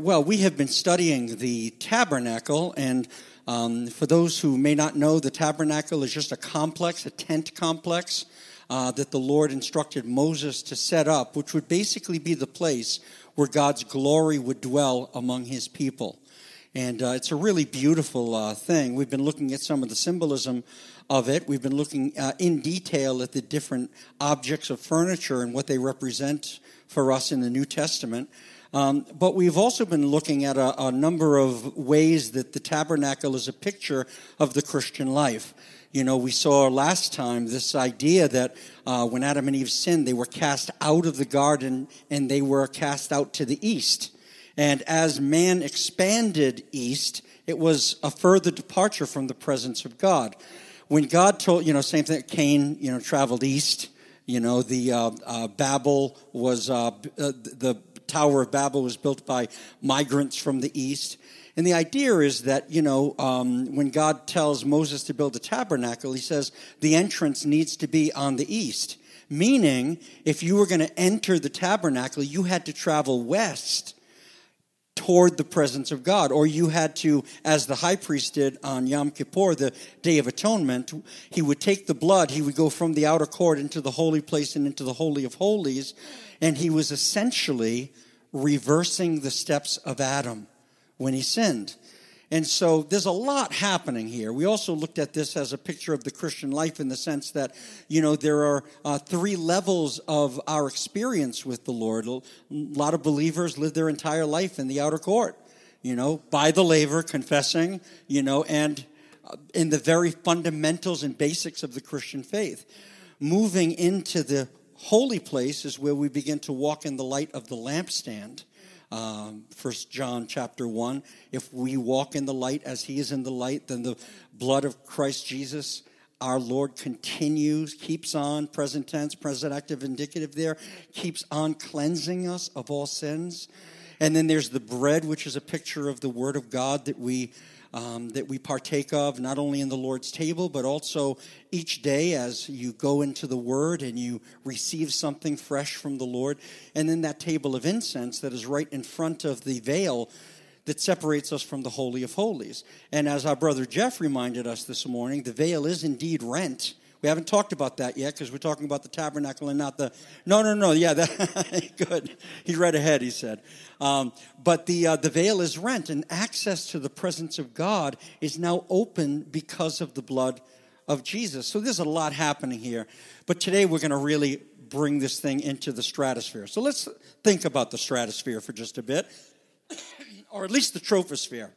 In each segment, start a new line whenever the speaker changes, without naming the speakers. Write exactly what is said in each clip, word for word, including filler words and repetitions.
Well, we have been studying the tabernacle, and um, for those who may not know, the tabernacle is just a complex, a tent complex uh, that the Lord instructed Moses to set up, which would basically be the place where God's glory would dwell among his people. And uh, it's a really beautiful uh, thing. We've been looking at some of the symbolism of it. We've been looking uh, in detail at the different objects of furniture and what they represent for us in the New Testament. Um, but we've also been looking at a, a number of ways that the tabernacle is a picture of the Christian life. You know, we saw last time this idea that uh, when Adam and Eve sinned, they were cast out of the garden and they were cast out to the east. And as man expanded east, it was a further departure from the presence of God. When God told, you know, same thing, Cain, you know, traveled east. You know, the uh, uh, Babel was, uh, uh, the Tower of Babel was built by migrants from the east. And the idea is that, you know, um, when God tells Moses to build a tabernacle, he says the entrance needs to be on the east. Meaning, if you were going to enter the tabernacle, you had to travel west toward the presence of God. Or you had to, as the high priest did on Yom Kippur, the Day of Atonement, he would take the blood, he would go from the outer court into the holy place and into the Holy of Holies, and he was essentially reversing the steps of Adam when he sinned. And so there's a lot happening here. We also looked at this as a picture of the Christian life in the sense that, you know, there are uh, three levels of our experience with the Lord. A lot of believers live their entire life in the outer court, you know, by the laver, confessing, you know, and in the very fundamentals and basics of the Christian faith. Moving into the holy place is where we begin to walk in the light of the lampstand. Um, First John chapter one, if we walk in the light as he is in the light, then the blood of Christ Jesus, our Lord, continues, keeps on, present tense, present active, indicative there, keeps on cleansing us of all sins. And then there's the bread, which is a picture of the Word of God that we um, that we partake of, not only in the Lord's table, but also each day as you go into the Word and you receive something fresh from the Lord. And then that table of incense that is right in front of the veil that separates us from the Holy of Holies. And as our brother Jeff reminded us this morning, the veil is indeed rent. We haven't talked about that yet because we're talking about the tabernacle and not the... No, no, no, yeah, that, good. He read ahead, he said. Um, but the uh, the veil is rent, and access to the presence of God is now open because of the blood of Jesus. So there's a lot happening here. But today we're going to really bring this thing into the stratosphere. So let's think about the stratosphere for just a bit, or at least the troposphere.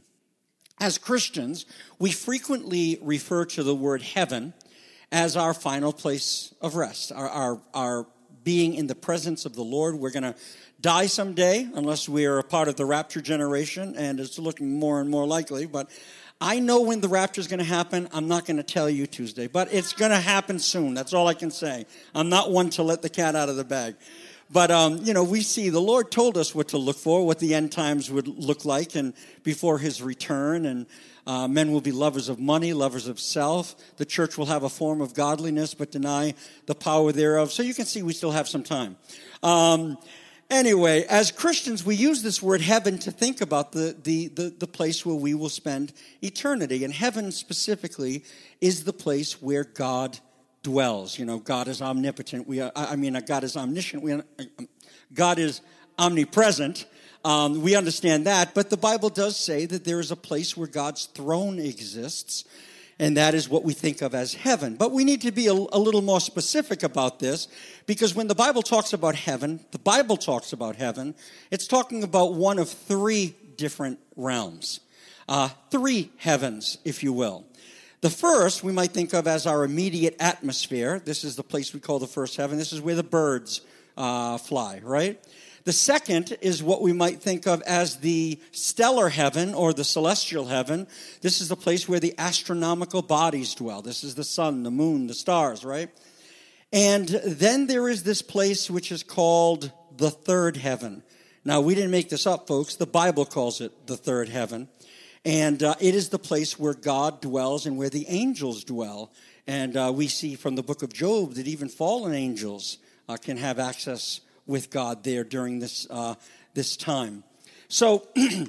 As Christians, we frequently refer to the word heaven as our final place of rest, our, our, our being in the presence of the Lord. We're going to die someday, unless we are a part of the rapture generation, and it's looking more and more likely. But I know when the rapture is going to happen. I'm not going to tell you Tuesday, but it's going to happen soon. That's all I can say. I'm not one to let the cat out of the bag. But, um, you know, we see the Lord told us what to look for, what the end times would look like and before his return. And uh, men will be lovers of money, lovers of self. The church will have a form of godliness but deny the power thereof. So you can see we still have some time. Um, anyway, as Christians, we use this word heaven to think about the, the, the, the place where we will spend eternity. And heaven specifically is the place where God dwells. You know, God is omnipotent. We are, I mean, God is omniscient. We are, God is omnipresent. Um, we understand that, but the Bible does say that there is a place where God's throne exists, and that is what we think of as heaven. But we need to be a, a little more specific about this, because when the Bible talks about heaven, the Bible talks about heaven, it's talking about one of three different realms, uh, three heavens, if you will. The first we might think of as our immediate atmosphere. This is the place we call the first heaven. This is where the birds uh, fly, right? The second is what we might think of as the stellar heaven or the celestial heaven. This is the place where the astronomical bodies dwell. This is the sun, the moon, the stars, right? And then there is this place which is called the third heaven. Now, we didn't make this up, folks. The Bible calls it the third heaven. And uh, it is the place where God dwells and where the angels dwell. And uh, we see from the book of Job that even fallen angels uh, can have access with God there during this uh, this time. So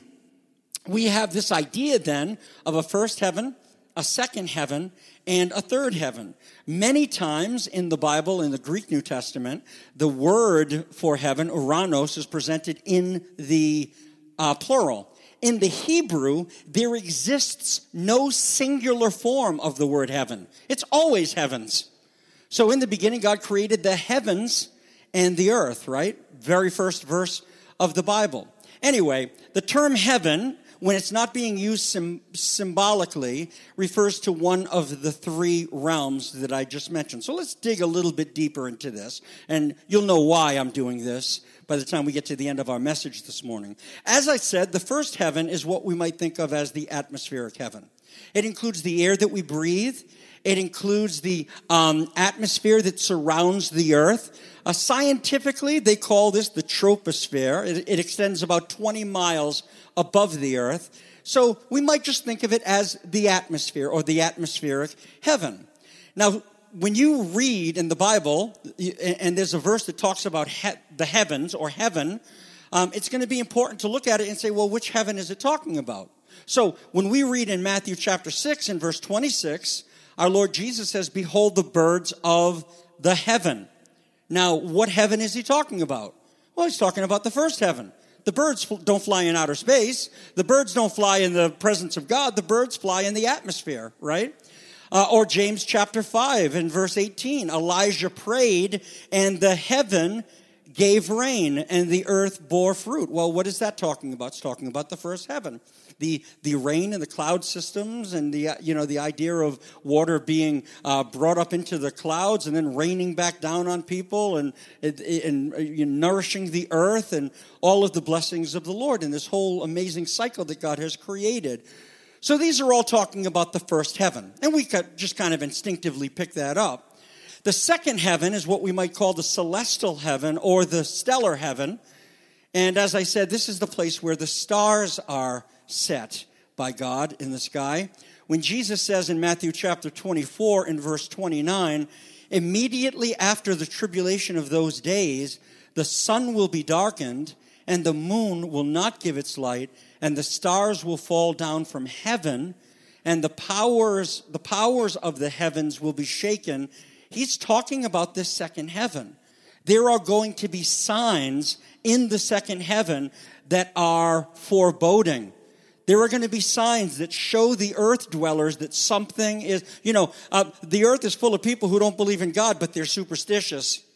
we have this idea then of a first heaven, a second heaven, and a third heaven. Many times in the Bible, in the Greek New Testament, the word for heaven, uranos, is presented in the uh, plural. In the Hebrew, there exists no singular form of the word heaven. It's always heavens. So in the beginning, God created the heavens and the earth, right? Very first verse of the Bible. Anyway, the term heaven, when it's not being used sim- symbolically, refers to one of the three realms that I just mentioned. So let's dig a little bit deeper into this, and you'll know why I'm doing this by the time we get to the end of our message this morning. As I said, the first heaven is what we might think of as the atmospheric heaven. It includes the air that we breathe. It includes the um, atmosphere that surrounds the earth. Uh, scientifically, they call this the troposphere. It, it extends about twenty miles above the earth. So we might just think of it as the atmosphere or the atmospheric heaven. Now, when you read in the Bible, and there's a verse that talks about he- the heavens or heaven, um, it's going to be important to look at it and say, well, which heaven is it talking about? So when we read in Matthew chapter six and verse twenty-six, our Lord Jesus says, behold the birds of the heaven. Now, what heaven is he talking about? Well, he's talking about the first heaven. The birds don't fly in outer space. The birds don't fly in the presence of God. The birds fly in the atmosphere, right? Uh, or James chapter five and verse eighteen. Elijah prayed, and the heaven gave rain, and the earth bore fruit. Well, what is that talking about? It's talking about the first heaven. The the rain and the cloud systems, and the uh, you know the idea of water being uh, brought up into the clouds and then raining back down on people, and and, and uh, nourishing the earth, and all of the blessings of the Lord in this whole amazing cycle that God has created. So these are all talking about the first heaven, and we could just kind of instinctively pick that up. The second heaven is what we might call the celestial heaven or the stellar heaven. And as I said, this is the place where the stars are set by God in the sky. When Jesus says in Matthew chapter twenty-four in verse twenty-nine, immediately after the tribulation of those days, the sun will be darkened, and the moon will not give its light, and the stars will fall down from heaven, and the powers, the powers of the heavens will be shaken. He's talking about this second heaven. There are going to be signs in the second heaven that are foreboding. There are going to be signs that show the earth dwellers that something is, you know, uh, the earth is full of people who don't believe in God, but they're superstitious.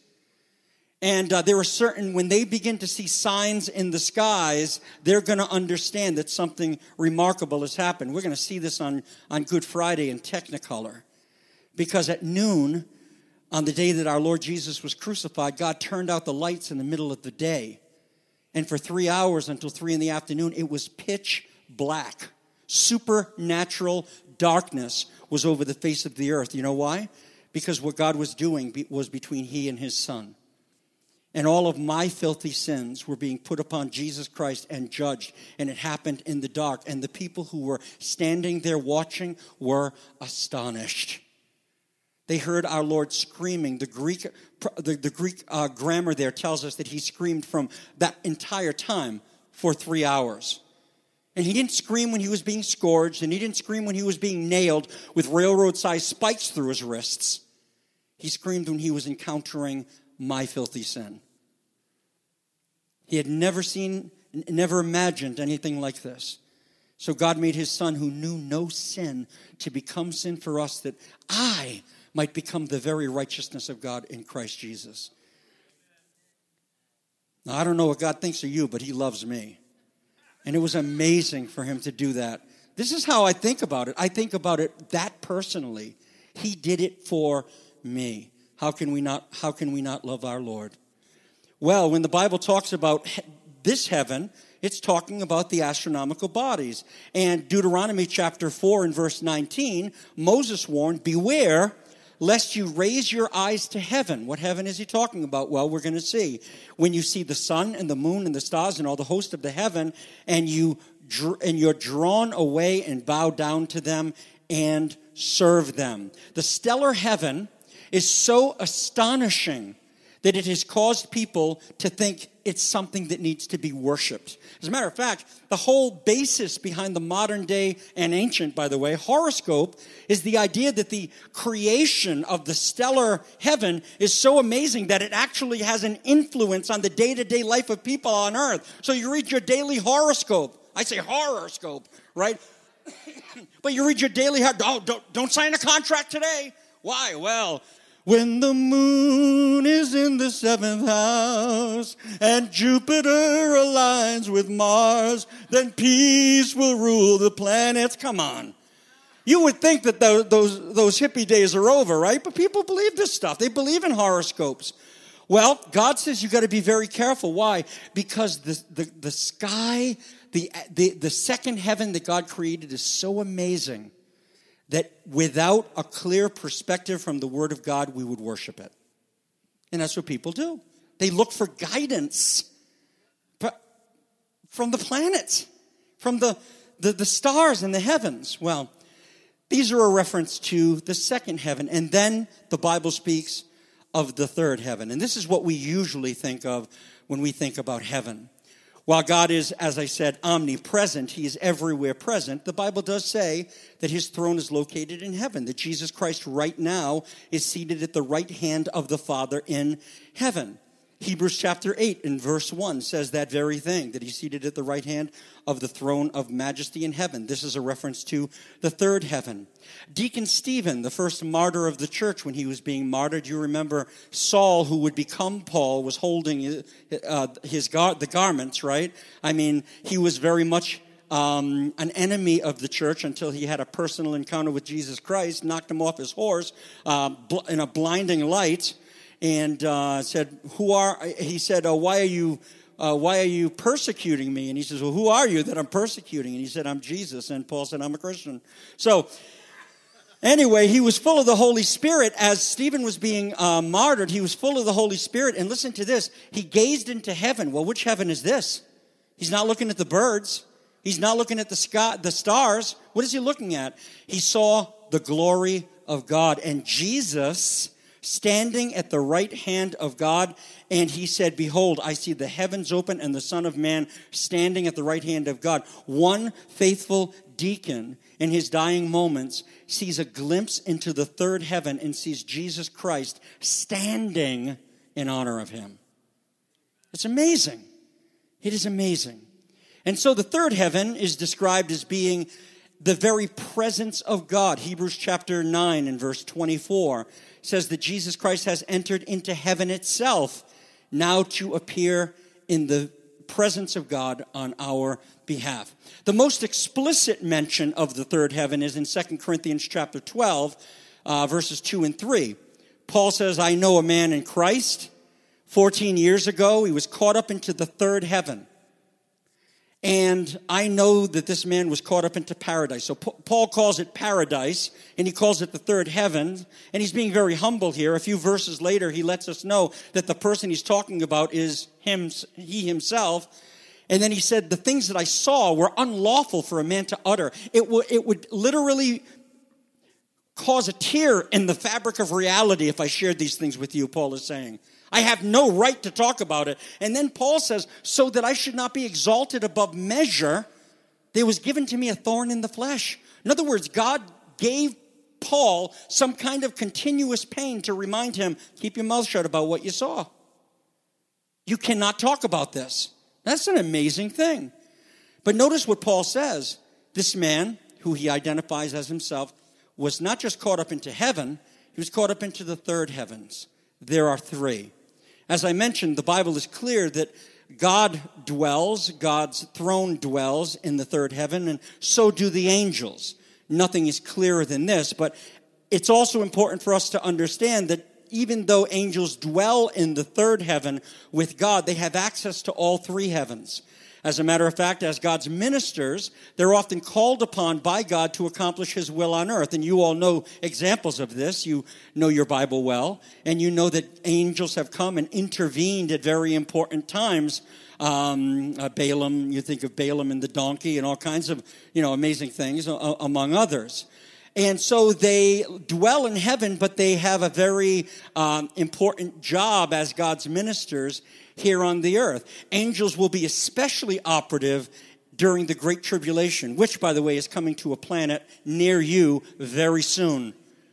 And uh, there are certain, when they begin to see signs in the skies, they're going to understand that something remarkable has happened. We're going to see this on, on Good Friday in Technicolor. Because at noon, on the day that our Lord Jesus was crucified, God turned out the lights in the middle of the day. And for three hours until three in the afternoon, it was pitch black. Supernatural darkness was over the face of the earth. You know why? Because what God was doing was between he and his son. And all of my filthy sins were being put upon Jesus Christ and judged. And it happened in the dark. And the people who were standing there watching were astonished. They heard our Lord screaming. The Greek, the, the Greek uh, grammar there tells us that he screamed from that entire time for three hours. And he didn't scream when he was being scourged, and he didn't scream when he was being nailed with railroad-sized spikes through his wrists. He screamed when he was encountering my filthy sin. He had never seen, never imagined anything like this. So God made his son, who knew no sin, to become sin for us, that I might become the very righteousness of God in Christ Jesus. Now, I don't know what God thinks of you, but he loves me. And it was amazing for him to do that. This is how I think about it. I think about it that personally. He did it for me. How can we not, how can we not love our Lord? Well, when the Bible talks about he- this heaven, it's talking about the astronomical bodies. And Deuteronomy chapter four and verse nineteen, Moses warned, beware lest you raise your eyes to heaven. What heaven is he talking about? Well, we're going to see. When you see the sun and the moon and the stars and all the host of the heaven, and, you, and you're drawn away and bow down to them and serve them. The stellar heaven is so astonishing that it has caused people to think it's something that needs to be worshipped. As a matter of fact, the whole basis behind the modern day and ancient, by the way, horoscope is the idea that the creation of the stellar heaven is so amazing that it actually has an influence on the day-to-day life of people on earth. So you read your daily horoscope. I say horoscope, right? But you read your daily, oh, don't, don't sign a contract today. Why? Well, when the moon is in the seventh house and Jupiter aligns with Mars, then peace will rule the planets. Come on. You would think that those, those, those hippie days are over, right? But people believe this stuff. They believe in horoscopes. Well, God says you got to be very careful. Why? Because the, the, the sky, the, the, the second heaven that God created is so amazing that without a clear perspective from the Word of God, we would worship it. And that's what people do. They look for guidance from the planets, from the, the, the stars in the heavens. Well, these are a reference to the second heaven. And then the Bible speaks of the third heaven. And this is what we usually think of when we think about heaven. While God is, as I said, omnipresent, he is everywhere present, the Bible does say that his throne is located in heaven, that Jesus Christ right now is seated at the right hand of the Father in heaven. Hebrews chapter eight in verse one says that very thing, that he's seated at the right hand of the throne of majesty in heaven. This is a reference to the third heaven. Deacon Stephen, the first martyr of the church when he was being martyred, you remember Saul, who would become Paul, was holding uh, his gar- the garments, right? I mean, he was very much um, an enemy of the church until he had a personal encounter with Jesus Christ, knocked him off his horse uh, bl- in a blinding light, and uh, said, "Who are?" He said, "Oh, why are you? Uh, why are you persecuting me?" And he says, "Well, who are you that I'm persecuting?" And he said, "I'm Jesus." And Paul said, "I'm a Christian." So, anyway, he was full of the Holy Spirit as Stephen was being uh, martyred. He was full of the Holy Spirit, and listen to this: he gazed into heaven. Well, which heaven is this? He's not looking at the birds. He's not looking at the sky, the stars. What is he looking at? He saw the glory of God, and Jesus standing at the right hand of God, and he said, "Behold, I see the heavens open and the Son of Man standing at the right hand of God." One faithful deacon in his dying moments sees a glimpse into the third heaven and sees Jesus Christ standing in honor of him. It's amazing. It is amazing. And so the third heaven is described as being the very presence of God. Hebrews chapter nine and verse twenty-four says that Jesus Christ has entered into heaven itself, now to appear in the presence of God on our behalf. The most explicit mention of the third heaven is in Second Corinthians chapter twelve, uh, verses two and three. Paul says, "I know a man in Christ. fourteen years ago, he was caught up into the third heaven. And I know that this man was caught up into paradise." So Paul calls it paradise, and he calls it the third heaven. And he's being very humble here. A few verses later, he lets us know that the person he's talking about is him, he himself. And then he said, "The things that I saw were unlawful for a man to utter." It, w- it would literally cause a tear in the fabric of reality if I shared these things with you, Paul is saying. I have no right to talk about it. And then Paul says, "So that I should not be exalted above measure, there was given to me a thorn in the flesh." In other words, God gave Paul some kind of continuous pain to remind him, keep your mouth shut about what you saw. You cannot talk about this. That's an amazing thing. But notice what Paul says. This man, who he identifies as himself, was not just caught up into heaven, he was caught up into the third heavens. There are three. As I mentioned, the Bible is clear that God dwells, God's throne dwells in the third heaven, and so do the angels. Nothing is clearer than this, but it's also important for us to understand that even though angels dwell in the third heaven with God, they have access to all three heavens. As a matter of fact, as God's ministers, they're often called upon by God to accomplish his will on earth. And you all know examples of this. You know your Bible well. And you know that angels have come and intervened at very important times. Um, uh, Balaam, you think of Balaam and the donkey and all kinds of, you know, amazing things, uh, among others. And so they dwell in heaven, but they have a very um, important job as God's ministers here on the earth. Angels will be especially operative during the Great Tribulation, which, by the way, is coming to a planet near you very soon.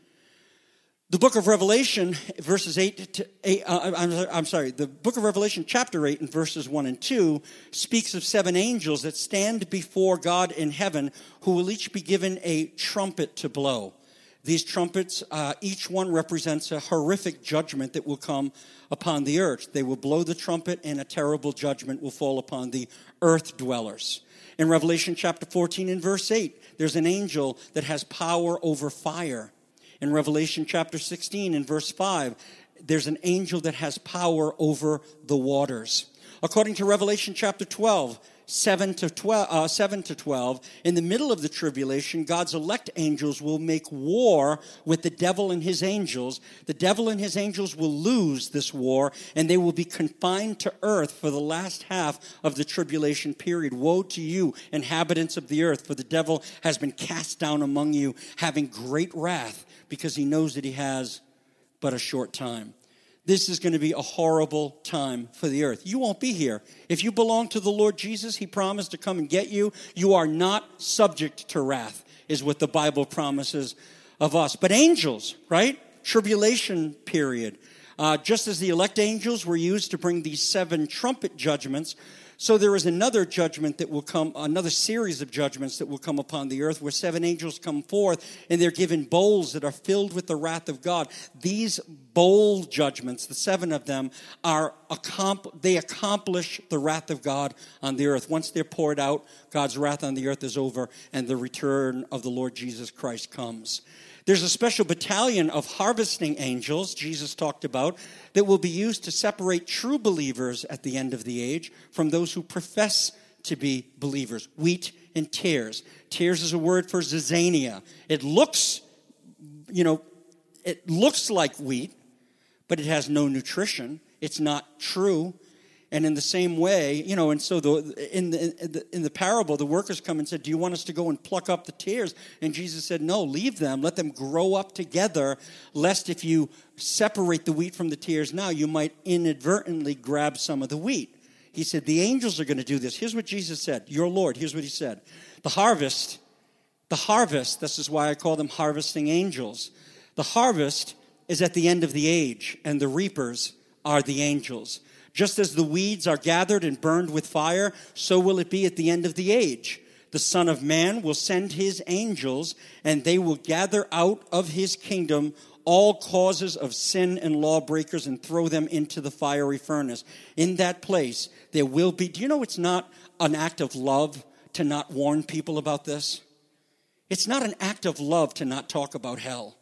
The book of Revelation, verses eight to eight, uh, I'm, I'm sorry, the book of Revelation, chapter eight, and verses one and two, speaks of seven angels that stand before God in heaven, who will each be given a trumpet to blow. These trumpets, uh, each one represents a horrific judgment that will come upon the earth. They will blow the trumpet, and a terrible judgment will fall upon the earth dwellers. In Revelation chapter fourteen and verse eight, there's an angel that has power over fire. In Revelation chapter sixteen and verse five, there's an angel that has power over the waters. According to Revelation chapter twelve, seven to twelve, uh, seven to twelve, in the middle of the tribulation, God's elect angels will make war with the devil and his angels. The devil and his angels will lose this war, and they will be confined to earth for the last half of the tribulation period. Woe to you, inhabitants of the earth, for the devil has been cast down among you, having great wrath, because he knows that he has but a short time. This is going to be a horrible time for the earth. You won't be here. If you belong to the Lord Jesus, he promised to come and get you. You are not subject to wrath, is what the Bible promises of us. But angels, right? Tribulation period. Uh, just as the elect angels were used to bring these seven trumpet judgments, so there is another judgment that will come, another series of judgments that will come upon the earth, where seven angels come forth, and they're given bowls that are filled with the wrath of God. These bowl judgments, the seven of them, are they accomplish the wrath of God on the earth. Once they're poured out, God's wrath on the earth is over, and the return of the Lord Jesus Christ comes. There's a special battalion of harvesting angels, Jesus talked about, that will be used to separate true believers at the end of the age from those who profess to be believers. Wheat and tares. Tares is a word for zizania. It looks, you know, it looks like wheat, but it has no nutrition. It's not true. And in the same way, you know, and so the, in, the, in, the, in the parable, the workers come and said, do you want us to go and pluck up the tares? And Jesus said, no, leave them. Let them grow up together, lest if you separate the wheat from the tares now, you might inadvertently grab some of the wheat. He said, the angels are going to do this. Here's what Jesus said. Your Lord, here's what he said. The harvest, the harvest, this is why I call them harvesting angels. The harvest is at the end of the age, and the reapers are the angels. Just as the weeds are gathered and burned with fire, so will it be at the end of the age. The Son of Man will send his angels, and they will gather out of his kingdom all causes of sin and lawbreakers and throw them into the fiery furnace. In that place, there will be... Do you know it's not an act of love to not warn people about this? It's not an act of love to not talk about hell.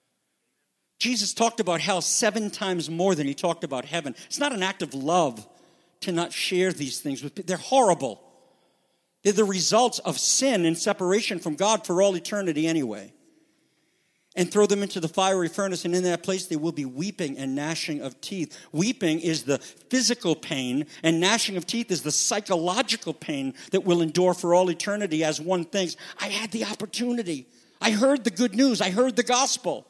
Jesus talked about hell seven times more than he talked about heaven. It's not an act of love to not share these things with people. They're horrible. They're the results of sin and separation from God for all eternity anyway. And throw them into the fiery furnace, and in that place there will be weeping and gnashing of teeth. Weeping is the physical pain, and gnashing of teeth is the psychological pain that will endure for all eternity as one thinks, I had the opportunity. I heard the good news. I heard the gospel.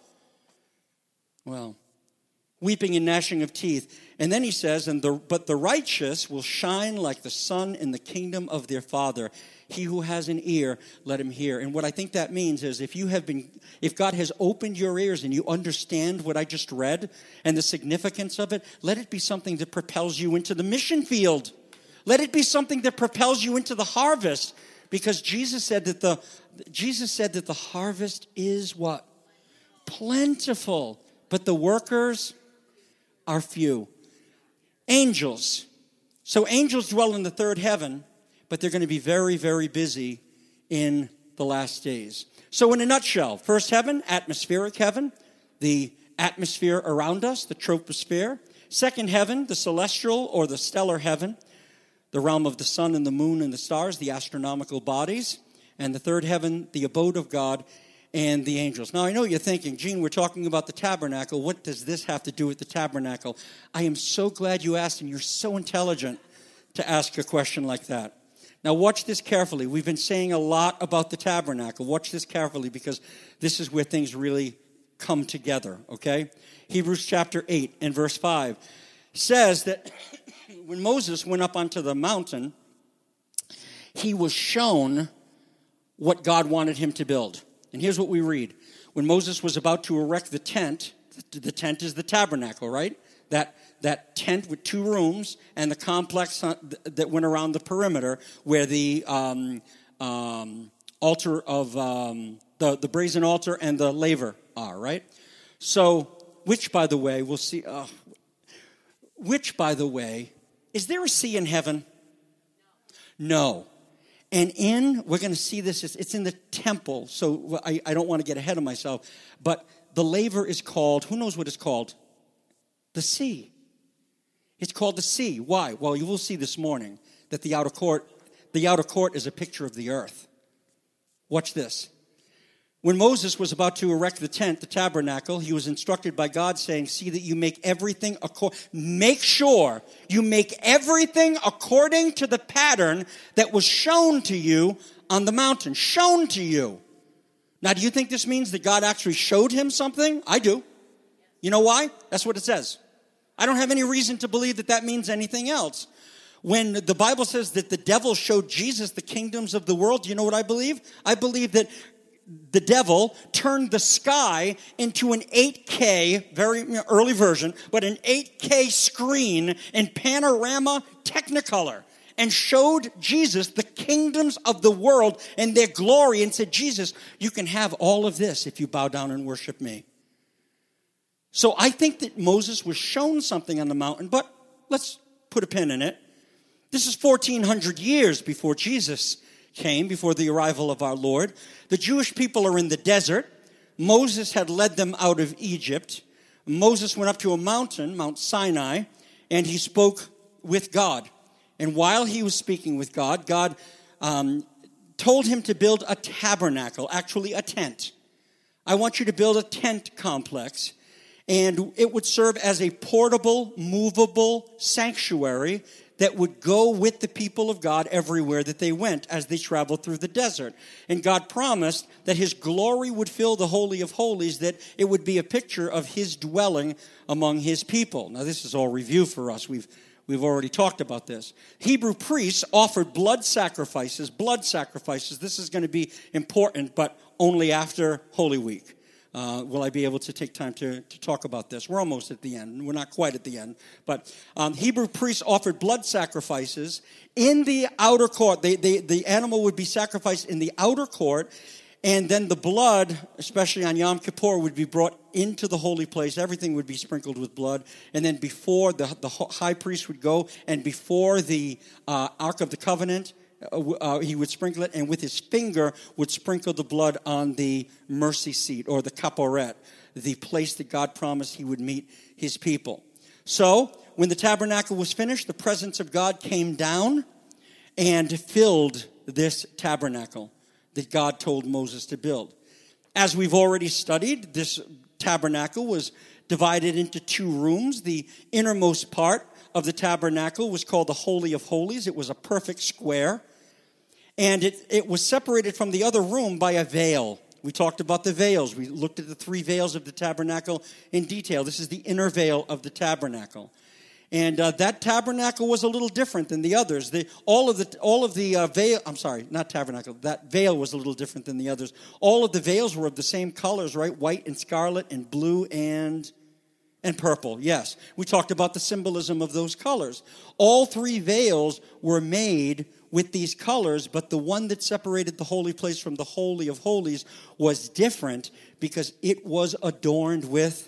Well, weeping and gnashing of teeth. And then he says, "And the but the righteous will shine like the sun in the kingdom of their Father. He who has an ear, let him hear." And what I think that means is if you have been, if God has opened your ears and you understand what I just read and the significance of it, let it be something that propels you into the mission field. Let it be something that propels you into the harvest. Because Jesus said that the Jesus said that the harvest is what? Plentiful. But the workers are few. Angels. So angels dwell in the third heaven, but they're going to be very, very busy in the last days. So in a nutshell, first heaven, atmospheric heaven, the atmosphere around us, the troposphere. Second heaven, the celestial or the stellar heaven, the realm of the sun and the moon and the stars, the astronomical bodies. And the third heaven, the abode of God and the angels. Now, I know you're thinking, Gene, we're talking about the tabernacle. What does this have to do with the tabernacle? I am so glad you asked, and you're so intelligent to ask a question like that. Now watch this carefully. We've been saying a lot about the tabernacle. Watch this carefully because this is where things really come together, okay? Hebrews chapter eight and verse five says that when Moses went up onto the mountain, he was shown what God wanted him to build. And here's what we read. When Moses was about to erect the tent, the tent is the tabernacle, right? That that tent with two rooms and the complex that went around the perimeter where the um, um, altar of, um, the, the brazen altar and the laver are, right? So, which, by the way, we'll see, uh, which, by the way, is there a sea in heaven? No. And in, we're going to see this, it's, it's in the temple, so I, I don't want to get ahead of myself, but the laver is called, who knows what it's called? The sea. It's called the sea. Why? Well, you will see this morning that the outer court, the outer court is a picture of the earth. Watch this. When Moses was about to erect the tent, the tabernacle, he was instructed by God saying, see that you make everything, according, make sure you make everything according to the pattern that was shown to you on the mountain. Shown to you. Now, do you think this means that God actually showed him something? I do. You know why? That's what it says. I don't have any reason to believe that that means anything else. When the Bible says that the devil showed Jesus the kingdoms of the world, do you know what I believe? I believe that the devil turned the sky into an eight K, very early version, but an eight K screen in panorama Technicolor and showed Jesus the kingdoms of the world and their glory and said, Jesus, you can have all of this if you bow down and worship me. So I think that Moses was shown something on the mountain, but let's put a pin in it. This is fourteen hundred years before Jesus came, before the arrival of our Lord. The Jewish people are in the desert. Moses had led them out of Egypt. Moses went up to a mountain, Mount Sinai, and he spoke with God. And while he was speaking with God, God um, told him to build a tabernacle, actually a tent. I want you to build a tent complex. And it would serve as a portable, movable sanctuary that would go with the people of God everywhere that they went as they traveled through the desert. And God promised that his glory would fill the Holy of Holies, that it would be a picture of his dwelling among his people. Now, this is all review for us. We've We've already talked about this. Hebrew priests offered blood sacrifices, blood sacrifices. This is going to be important, but only after Holy Week. Uh, will I be able to take time to, to talk about this? We're almost at the end. We're not quite at the end. But um, Hebrew priests offered blood sacrifices in the outer court. They, they, the animal would be sacrificed in the outer court, and then the blood, especially on Yom Kippur, would be brought into the holy place. Everything would be sprinkled with blood. And then before, the, the high priest would go, and before the uh, Ark of the Covenant, Uh, he would sprinkle it, and with his finger would sprinkle the blood on the mercy seat, or the kaporet, the place that God promised he would meet his people. So, when the tabernacle was finished, the presence of God came down and filled this tabernacle that God told Moses to build. As we've already studied, this tabernacle was divided into two rooms. The innermost part of the tabernacle was called the Holy of Holies. It was a perfect square. And it, it was separated from the other room by a veil. We talked about the veils. We looked at the three veils of the tabernacle in detail. This is the inner veil of the tabernacle. And uh, that tabernacle was a little different than the others. The, all of the all of the uh, veil, I'm sorry, not tabernacle. That veil was a little different than the others. All of the veils were of the same colors, right? White and scarlet and blue and... And purple, yes. We talked about the symbolism of those colors. All three veils were made with these colors, but the one that separated the holy place from the Holy of Holies was different because it was adorned with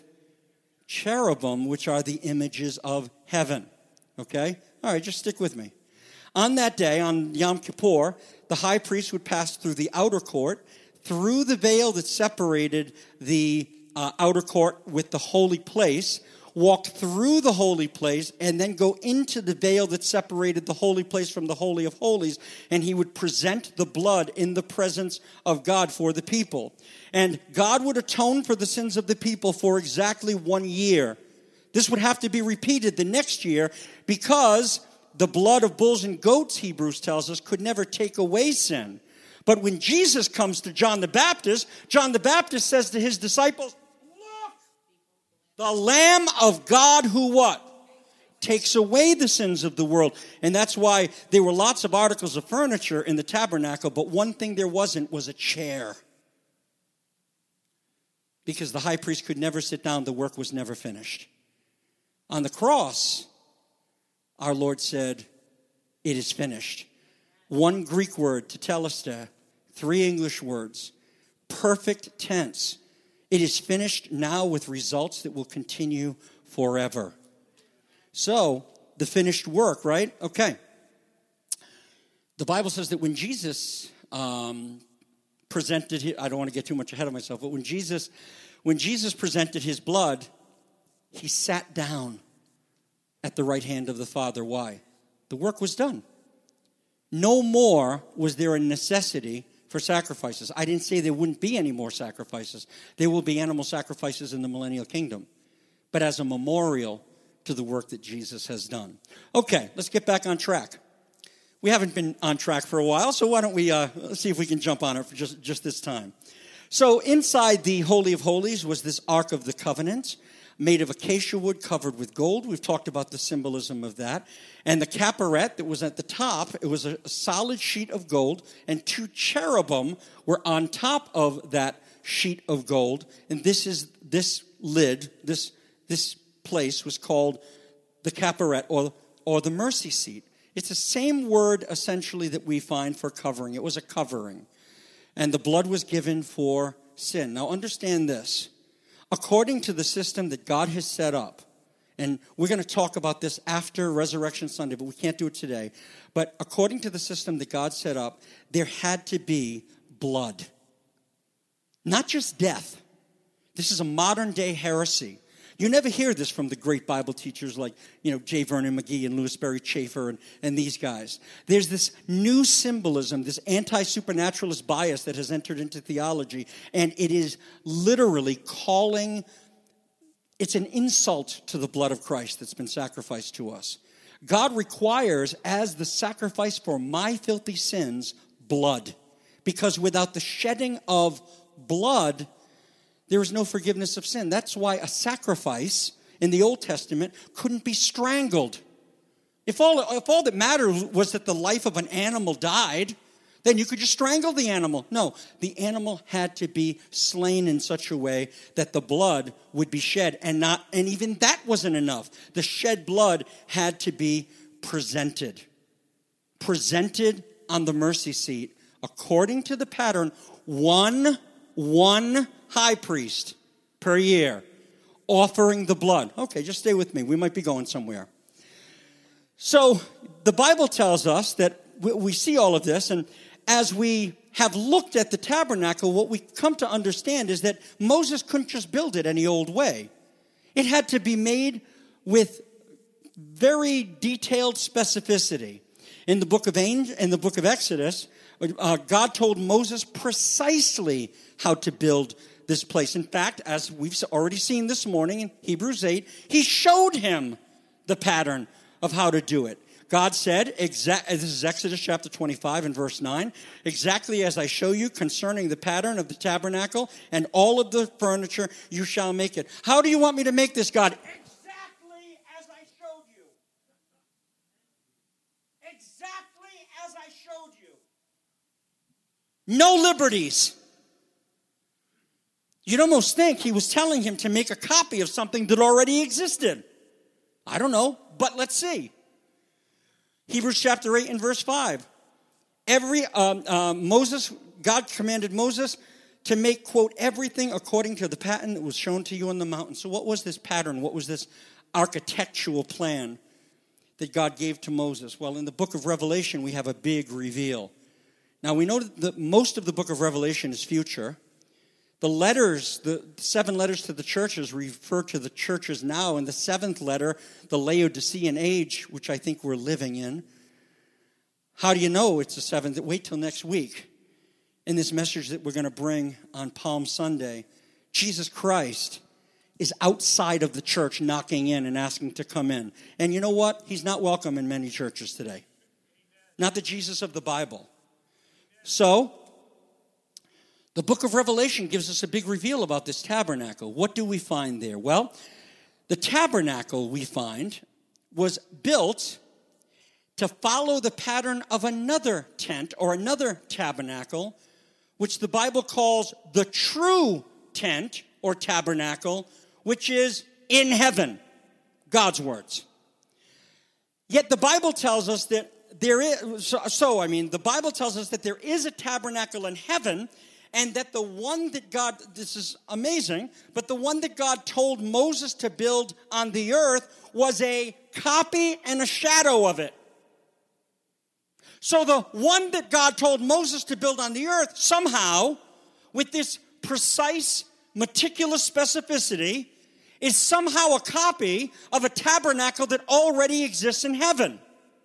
cherubim, which are the images of heaven. Okay? All right, just stick with me. On that day, on Yom Kippur, the high priest would pass through the outer court, through the veil that separated the Uh, outer court with the holy place, walked through the holy place, and then go into the veil that separated the holy place from the Holy of Holies, and he would present the blood in the presence of God for the people. And God would atone for the sins of the people for exactly one year. This would have to be repeated the next year because the blood of bulls and goats, Hebrews tells us, could never take away sin. But when Jesus comes to John the Baptist, John the Baptist says to his disciples, look, the Lamb of God who what? Takes away the sins of the world. And that's why there were lots of articles of furniture in the tabernacle, but one thing there wasn't was a chair. Because the high priest could never sit down, the work was never finished. On the cross, our Lord said, it is finished. One Greek word, tetelestai, three English words, perfect tense. It is finished now with results that will continue forever. So, the finished work, right? Okay. The Bible says that when Jesus um, presented, his, I don't want to get too much ahead of myself, but when Jesus, when Jesus presented his blood, he sat down at the right hand of the Father. Why? The work was done. No more was there a necessity for sacrifices. I didn't say there wouldn't be any more sacrifices. There will be animal sacrifices in the millennial kingdom. But as a memorial to the work that Jesus has done. Okay, let's get back on track. We haven't been on track for a while, so why don't we uh, let's see if we can jump on it for just, just this time. So inside the Holy of Holies was this Ark of the Covenant, made of acacia wood covered with gold. We've talked about the symbolism of that. And the caperet that was at the top, it was a solid sheet of gold, and two cherubim were on top of that sheet of gold. And this is this lid, this this place was called the caperet or, or the mercy seat. It's the same word essentially that we find for covering. It was a covering. And the blood was given for sin. Now understand this. According to the system that God has set up, and we're going to talk about this after Resurrection Sunday, but we can't do it today. But according to the system that God set up, there had to be blood. Not just death. This is a modern day heresy. You never hear this from the great Bible teachers like, you know, J. Vernon McGee and Louis Berry Chafer and, and these guys. There's this new symbolism, this anti-supernaturalist bias that has entered into theology, and it is literally calling, it's an insult to the blood of Christ that's been sacrificed to us. God requires, as the sacrifice for my filthy sins, blood. Because without the shedding of blood, there is no forgiveness of sin. That's why a sacrifice in the Old Testament couldn't be strangled. If all, if all that mattered was that the life of an animal died, then you could just strangle the animal. No, the animal had to be slain in such a way that the blood would be shed. And not, and even that wasn't enough. The shed blood had to be presented. Presented on the mercy seat. According to the pattern, one, one high priest per year offering the blood. Okay, just stay with me. We might be going somewhere. So the Bible tells us that we see all of this, and as we have looked at the tabernacle, what we come to understand is that Moses couldn't just build it any old way. It had to be made with very detailed specificity. In the book of Ang- in the book of Exodus, uh, God told Moses precisely how to build this place. In fact, as we've already seen this morning in Hebrews eight, he showed him the pattern of how to do it. God said, exact, this is Exodus chapter twenty-five and verse nine, exactly as I show you concerning the pattern of the tabernacle and all of the furniture, you shall make it. How do you want me to make this, God? Exactly as I showed you. Exactly as I showed you. No liberties. You'd almost think he was telling him to make a copy of something that already existed. I don't know, but let's see. Hebrews chapter eight and verse five. Every um, uh, Moses, God commanded Moses to make, quote, everything according to the pattern that was shown to you on the mountain. So what was this pattern? What was this architectural plan that God gave to Moses? Well, in the book of Revelation, we have a big reveal. Now, we know that most of the book of Revelation is future. The letters, the seven letters to the churches refer to the churches now. And the seventh letter, the Laodicean age, which I think we're living in. How do you know it's the seventh? Wait till next week. In this message that we're going to bring on Palm Sunday, Jesus Christ is outside of the church knocking in and asking to come in. And you know what? He's not welcome in many churches today. Not the Jesus of the Bible. So, the book of Revelation gives us a big reveal about this tabernacle. What do we find there? Well, the tabernacle, we find, was built to follow the pattern of another tent or another tabernacle, which the Bible calls the true tent or tabernacle, which is in heaven, God's words. Yet the Bible tells us that there is, so, so I mean, the Bible tells us that there is a tabernacle in heaven, and that the one that God, this is amazing, but the one that God told Moses to build on the earth was a copy and a shadow of it. So the one that God told Moses to build on the earth, somehow, with this precise, meticulous specificity, is somehow a copy of a tabernacle that already exists in heaven.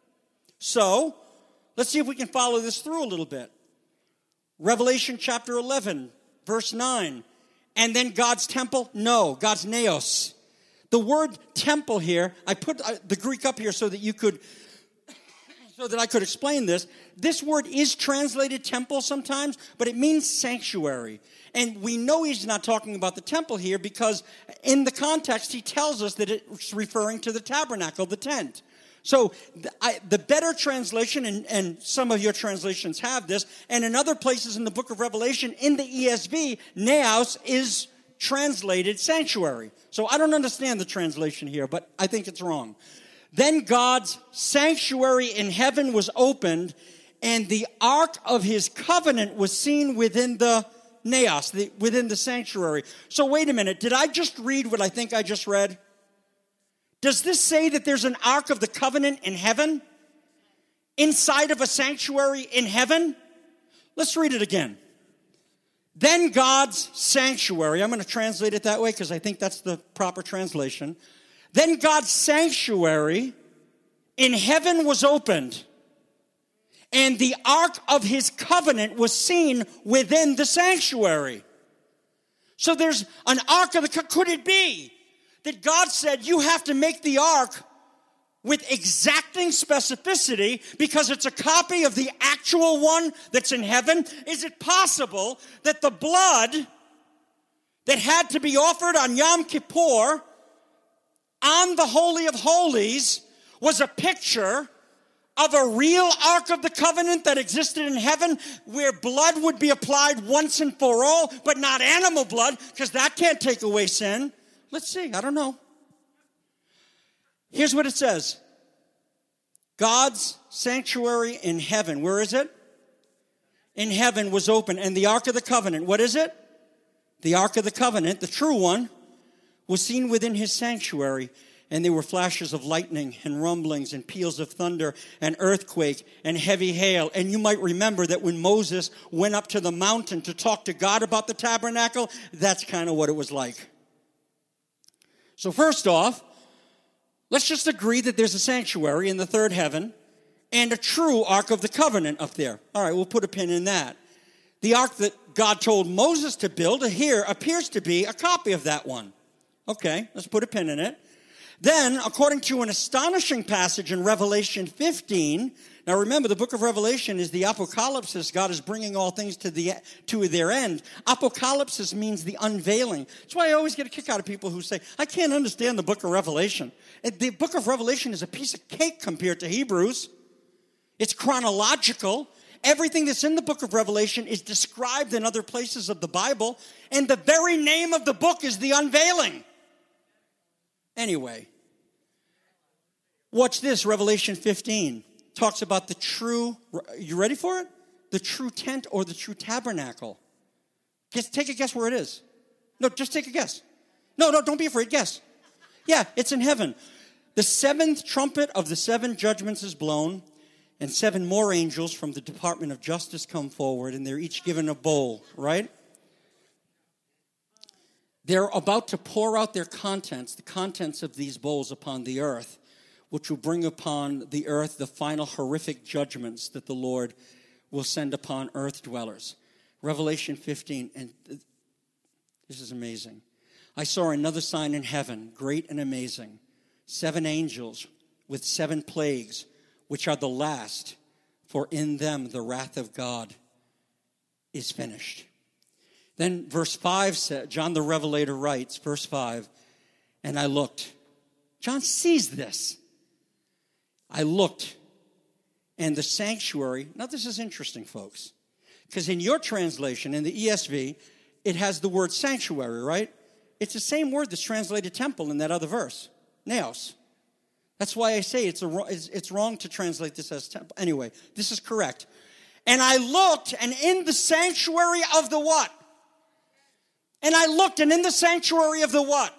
So, let's see if we can follow this through a little bit. Revelation chapter eleven, verse nine. And then God's temple? No, God's naos. The word temple here, I put the Greek up here so that you could, so that I could explain this. This word is translated temple sometimes, but it means sanctuary. And we know he's not talking about the temple here because in the context he tells us that it's referring to the tabernacle, the tent. So the, I, the better translation, and, and some of your translations have this, and in other places in the book of Revelation, in the E S V, naos is translated sanctuary. So I don't understand the translation here, but I think it's wrong. Then God's sanctuary in heaven was opened, and the ark of his covenant was seen within the naos, the, within the sanctuary. So wait a minute, did I just read what I think I just read? Does this say that there's an ark of the covenant in heaven? Inside of a sanctuary in heaven? Let's read it again. Then God's sanctuary, I'm going to translate it that way because I think that's the proper translation. Then God's sanctuary in heaven was opened, and the ark of his covenant was seen within the sanctuary. So there's an ark of the covenant. Could it be that God said you have to make the ark with exacting specificity because it's a copy of the actual one that's in heaven? Is it possible that the blood that had to be offered on Yom Kippur on the Holy of Holies was a picture of a real Ark of the Covenant that existed in heaven where blood would be applied once and for all, but not animal blood because that can't take away sin? Let's see. I don't know. Here's what it says. God's sanctuary in heaven. Where is it? In heaven was open. And the Ark of the Covenant. What is it? The Ark of the Covenant, the true one, was seen within his sanctuary. And there were flashes of lightning and rumblings and peals of thunder and earthquake and heavy hail. And you might remember that when Moses went up to the mountain to talk to God about the tabernacle, that's kind of what it was like. So first off, let's just agree that there's a sanctuary in the third heaven and a true Ark of the Covenant up there. All right, we'll put a pin in that. The ark that God told Moses to build here appears to be a copy of that one. Okay, let's put a pin in it. Then, according to an astonishing passage in Revelation fifteen, now remember, the book of Revelation is the apocalypse. God is bringing all things to the to their end. Apocalypse means the unveiling. That's why I always get a kick out of people who say, I can't understand the book of Revelation. The book of Revelation is a piece of cake compared to Hebrews. It's chronological. Everything that's in the book of Revelation is described in other places of the Bible, and the very name of the book is the unveiling. Anyway, watch this. Revelation fifteen talks about the true, you ready for it? The true tent or the true tabernacle. Guess, take a guess where it is. No, just take a guess. No, no, don't be afraid. Guess. Yeah, it's in heaven. The seventh trumpet of the seven judgments is blown, and seven more angels from the Department of Justice come forward, and they're each given a bowl, right? They're about to pour out their contents, the contents of these bowls upon the earth, which will bring upon the earth the final horrific judgments that the Lord will send upon earth dwellers. Revelation fifteen, and this is amazing. I saw another sign in heaven, great and amazing. Seven angels with seven plagues, which are the last, for in them the wrath of God is finished. Then verse five said, John the Revelator writes, verse five, and I looked. John sees this. I looked, and the sanctuary, now this is interesting, folks, because in your translation, in the E S V, it has the word sanctuary, right? It's the same word that's translated temple in that other verse, naos. That's why I say it's, a, it's, it's wrong to translate this as temple. Anyway, this is correct. And I looked, and in the sanctuary of the what? And I looked, and in the sanctuary of the what?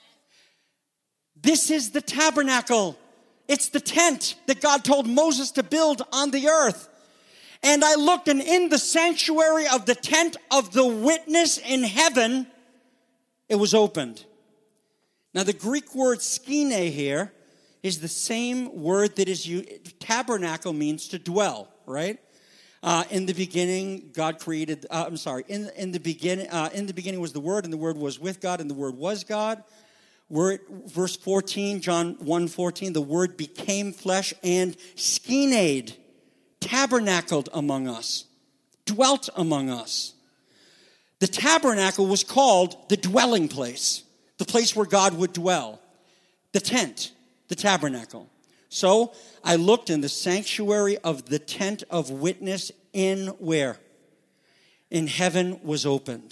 This is the tabernacle. It's the tent that God told Moses to build on the earth. And I looked, and in the sanctuary of the tent of the witness in heaven, it was opened. Now, the Greek word skine here is the same word that is used. Tabernacle means to dwell, right? Uh, in the beginning, God created. Uh, I'm sorry. In in the beginning, uh, in the beginning was the Word, and the Word was with God, and the Word was God. Word, verse fourteen, John one fourteen. The Word became flesh and skined, tabernacled among us, dwelt among us. The tabernacle was called the dwelling place, the place where God would dwell, the tent, the tabernacle. So I looked in the sanctuary of the tent of witness in where? In heaven was opened.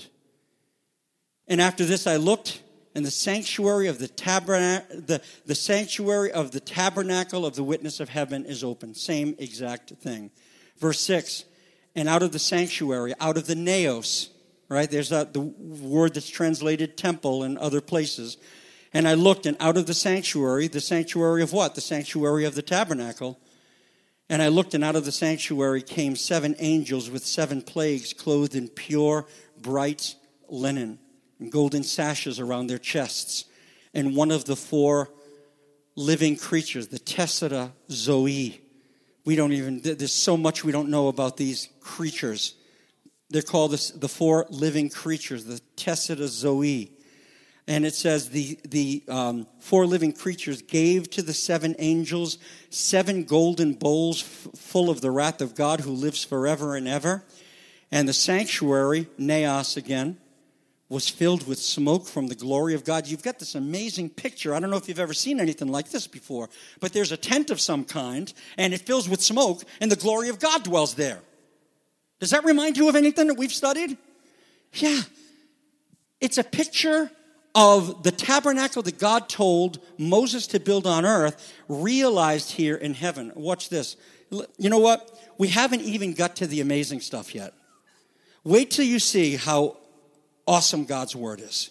And after this I looked, and the sanctuary of the tabernacle, the, the sanctuary of the tabernacle of the witness of heaven is open. Same exact thing. Verse six, and out of the sanctuary, out of the naos, right? There's a, the word that's translated temple in other places. And I looked, and out of the sanctuary, the sanctuary of what? The sanctuary of the tabernacle. And I looked, and out of the sanctuary came seven angels with seven plagues, clothed in pure, bright linen, and golden sashes around their chests. And one of the four living creatures, the Tessera Zoe. We don't even, there's so much we don't know about these creatures. They're called the, the four living creatures, the Tessera Zoe. And it says the, the um, four living creatures gave to the seven angels seven golden bowls f- full of the wrath of God who lives forever and ever. And the sanctuary, naos again, was filled with smoke from the glory of God. You've got this amazing picture. I don't know if you've ever seen anything like this before, but there's a tent of some kind, and it fills with smoke, and the glory of God dwells there. Does that remind you of anything that we've studied? Yeah. It's a picture of the tabernacle that God told Moses to build on earth, realized here in heaven. Watch this. You know what? We haven't even got to the amazing stuff yet. Wait till you see how awesome God's word is.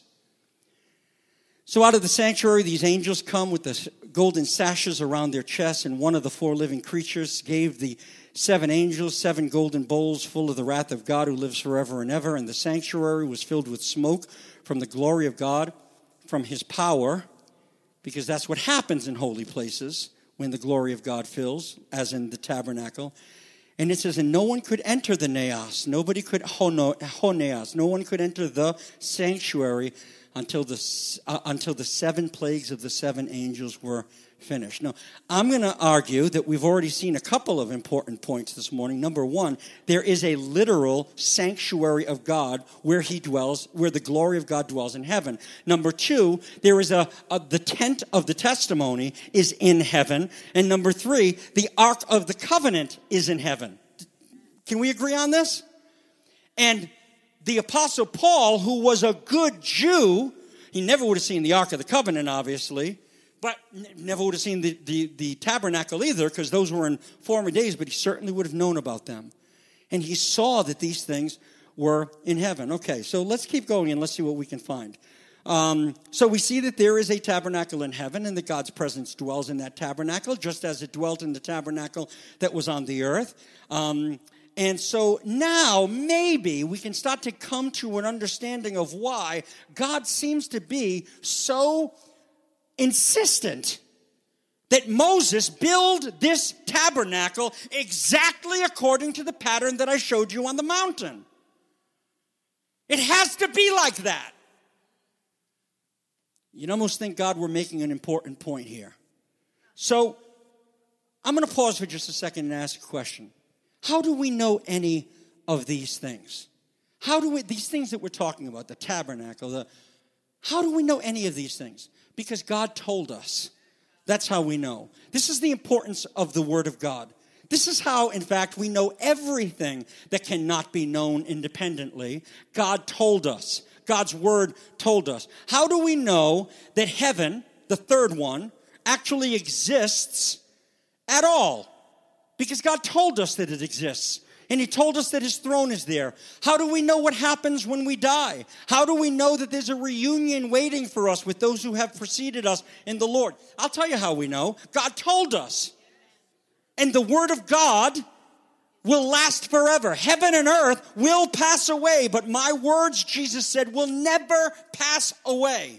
So out of the sanctuary, these angels come with the golden sashes around their chests, and one of the four living creatures gave the seven angels seven golden bowls full of the wrath of God who lives forever and ever. And the sanctuary was filled with smoke from the glory of God, from his power, because that's what happens in holy places when the glory of God fills, as in the tabernacle. And it says, and no one could enter the naos. Nobody could, honeos. No one could enter the sanctuary until the, uh, until the seven plagues of the seven angels were finished. Now, I'm going to argue that we've already seen a couple of important points this morning. Number one, there is a literal sanctuary of God where he dwells, where the glory of God dwells in heaven. Number two, there is a, a the tent of the testimony is in heaven. And number three, the Ark of the Covenant is in heaven. Can we agree on this? And the Apostle Paul, who was a good Jew, he never would have seen the Ark of the Covenant, obviously, but never would have seen the, the, the tabernacle either, because those were in former days, but he certainly would have known about them. And he saw that these things were in heaven. Okay, so let's keep going and let's see what we can find. Um, so we see that there is a tabernacle in heaven, and that God's presence dwells in that tabernacle, just as it dwelt in the tabernacle that was on the earth. Um, and so now maybe we can start to come to an understanding of why God seems to be so insistent that Moses build this tabernacle exactly according to the pattern that I showed you on the mountain. It has to be like that. You'd almost think God were making an important point here. So I'm going to pause for just a second and ask a question. How do we know any of these things? How do we, these things that we're talking about, the tabernacle, the, how do we know any of these things? Because God told us. That's how we know. This is the importance of the Word of God. This is how, in fact, we know everything that cannot be known independently. God told us. God's Word told us. How do we know that heaven, the third one, actually exists at all? Because God told us that it exists. And He told us that His throne is there. How do we know what happens when we die? How do we know that there's a reunion waiting for us with those who have preceded us in the Lord? I'll tell you how we know. God told us. And the Word of God will last forever. Heaven and earth will pass away, but my words, Jesus said, will never pass away.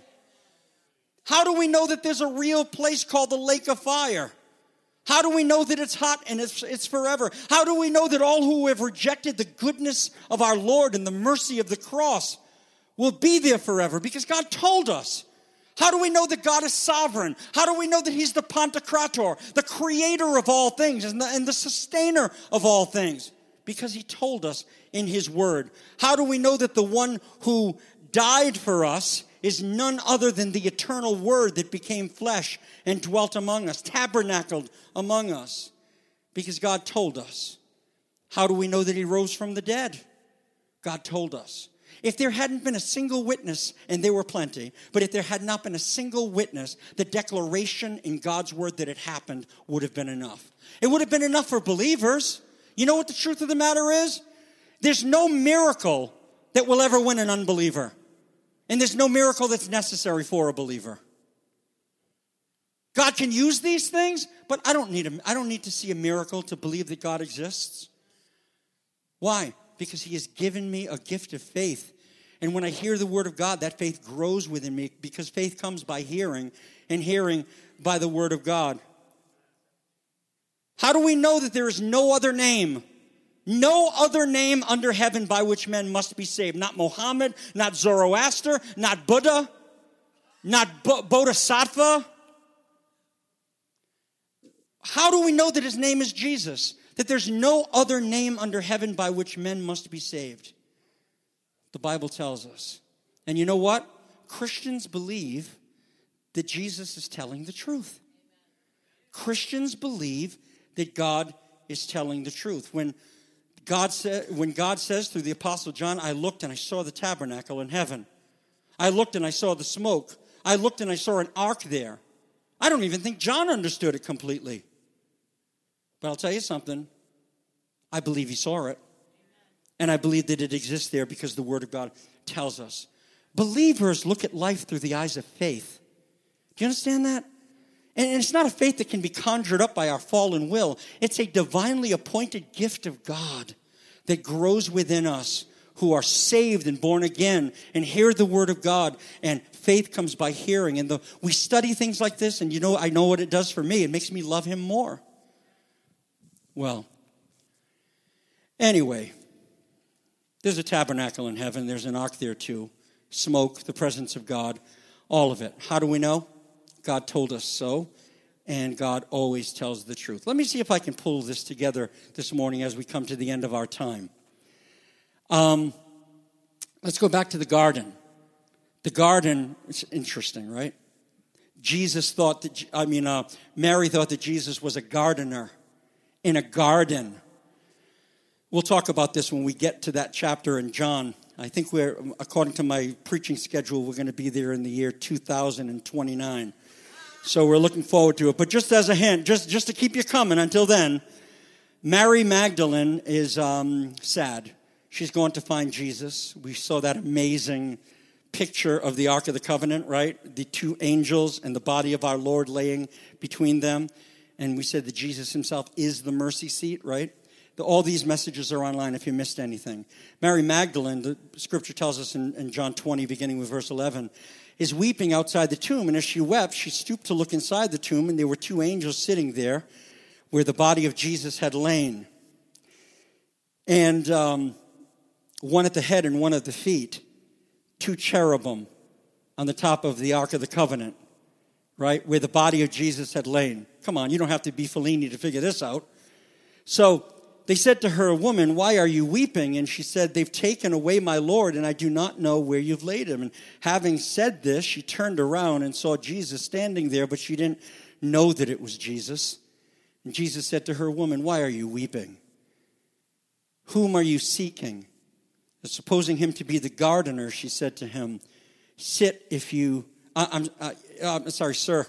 How do we know that there's a real place called the lake of fire? How do we know that it's hot and it's, it's forever? How do we know that all who have rejected the goodness of our Lord and the mercy of the cross will be there forever? Because God told us. How do we know that God is sovereign? How do we know that He's the Pantocrator, the creator of all things and the, and the sustainer of all things? Because He told us in His Word. How do we know that the one who died for us is none other than the eternal Word that became flesh and dwelt among us, tabernacled among us? Because God told us. How do we know that He rose from the dead? God told us. If there hadn't been a single witness, and there were plenty, but if there had not been a single witness, the declaration in God's Word that it happened would have been enough. It would have been enough for believers. You know what the truth of the matter is? There's no miracle that will ever win an unbeliever. And there's no miracle that's necessary for a believer. God can use these things, but I don't need a, I don't need to see a miracle to believe that God exists. Why? Because He has given me a gift of faith. And when I hear the Word of God, that faith grows within me, because faith comes by hearing, and hearing by the Word of God. How do we know that there is no other name? No other name under heaven by which men must be saved. Not Mohammed, not Zoroaster, not Buddha, not Bo- Bodhisattva. How do we know that His name is Jesus? That there's no other name under heaven by which men must be saved. The Bible tells us. And you know what? Christians believe that Jesus is telling the truth. Christians believe that God is telling the truth. When God, sa- when God says through the Apostle John, I looked and I saw the tabernacle in heaven. I looked and I saw the smoke. I looked and I saw an ark there. I don't even think John understood it completely. But I'll tell you something. I believe he saw it. And I believe that it exists there because the Word of God tells us. Believers look at life through the eyes of faith. Do you understand that? And it's not a faith that can be conjured up by our fallen will. It's a divinely appointed gift of God that grows within us who are saved and born again and hear the Word of God. And faith comes by hearing. And the, we study things like this, and you know, I know what it does for me. It makes me love Him more. Well, anyway, there's a tabernacle in heaven. There's an ark there too. Smoke, the presence of God, all of it. How do we know? God told us so, and God always tells the truth. Let me see if I can pull this together this morning as we come to the end of our time. Um, let's go back to the garden. The garden, it's interesting, right? Jesus thought that, I mean, uh, Mary thought that Jesus was a gardener in a garden. We'll talk about this when we get to that chapter in John. I think we're, according to my preaching schedule, we're going to be there in the year two thousand twenty-nine. So we're looking forward to it. But just as a hint, just, just to keep you coming until then, Mary Magdalene is um, sad. She's going to find Jesus. We saw that amazing picture of the Ark of the Covenant, right? The two angels and the body of our Lord laying between them. And we said that Jesus Himself is the mercy seat, right? All these messages are online if you missed anything. Mary Magdalene, the scripture tells us in, in John twenty, beginning with verse eleven, is weeping outside the tomb. And as she wept, she stooped to look inside the tomb, and there were two angels sitting there where the body of Jesus had lain. And um, one at the head and one at the feet, two cherubim. on the top of the Ark of the Covenant, right, where the body of Jesus had lain. Come on, you don't have to be Fellini to figure this out. So they said to her, "Woman, why are you weeping?" And she said, "They've taken away my Lord, and I do not know where you've laid him." And having said this, she turned around and saw Jesus standing there, but she didn't know that it was Jesus. And Jesus said to her, "Woman, why are you weeping? Whom are you seeking?" And supposing him to be the gardener, she said to him, "Sit if you..." Uh, I'm, uh, I'm sorry, sir.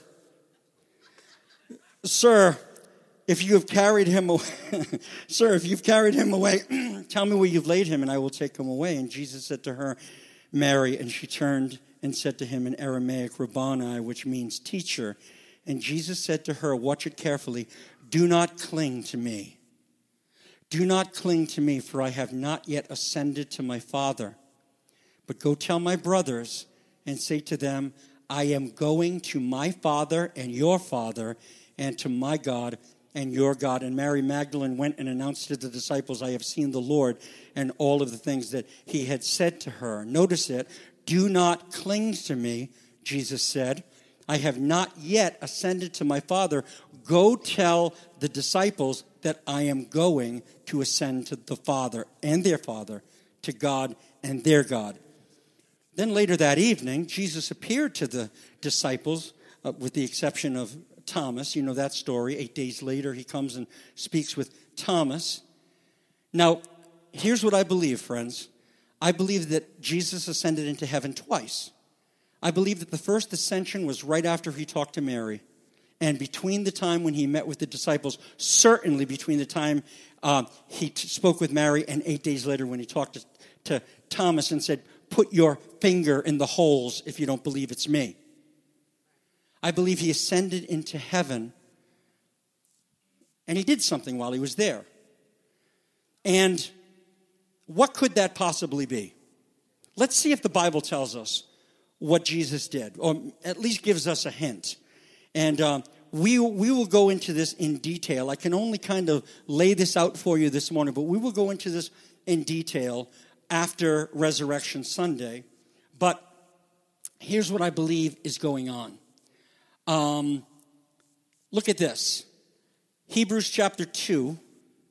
Sir, if you have carried him away, sir, if you've carried him away, tell me where you've laid him, and I will take him away. And Jesus said to her, "Mary." And she turned and said to him in Aramaic, "Rabboni," which means teacher. And Jesus said to her, watch it carefully, "Do not cling to me. Do not cling to me, for I have not yet ascended to my Father. But go tell my brothers and say to them, I am going to my Father and your Father, and to my God and your God." And Mary Magdalene went and announced to the disciples, "I have seen the Lord," and all of the things that he had said to her. Notice it. "Do not cling to me," Jesus said. "I have not yet ascended to my Father. Go tell the disciples that I am going to ascend to the Father and their Father, to God and their God." Then later that evening, Jesus appeared to the disciples, uh, with the exception of Thomas. You know that story. Eight days later, he comes and speaks with Thomas. Now, here's what I believe, friends. I believe that Jesus ascended into heaven twice. I believe that the first ascension was right after he talked to Mary. And between the time when he met with the disciples, certainly between the time uh, he t- spoke with Mary and eight days later when he talked to, to Thomas and said, "Put your finger in the holes if you don't believe it's me." I believe he ascended into heaven, and he did something while he was there. And what could that possibly be? Let's see if the Bible tells us what Jesus did, or at least gives us a hint. And um, we, we will go into this in detail. I can only kind of lay this out for you this morning, but we will go into this in detail after Resurrection Sunday. But here's what I believe is going on. Um, look at this. Hebrews chapter two,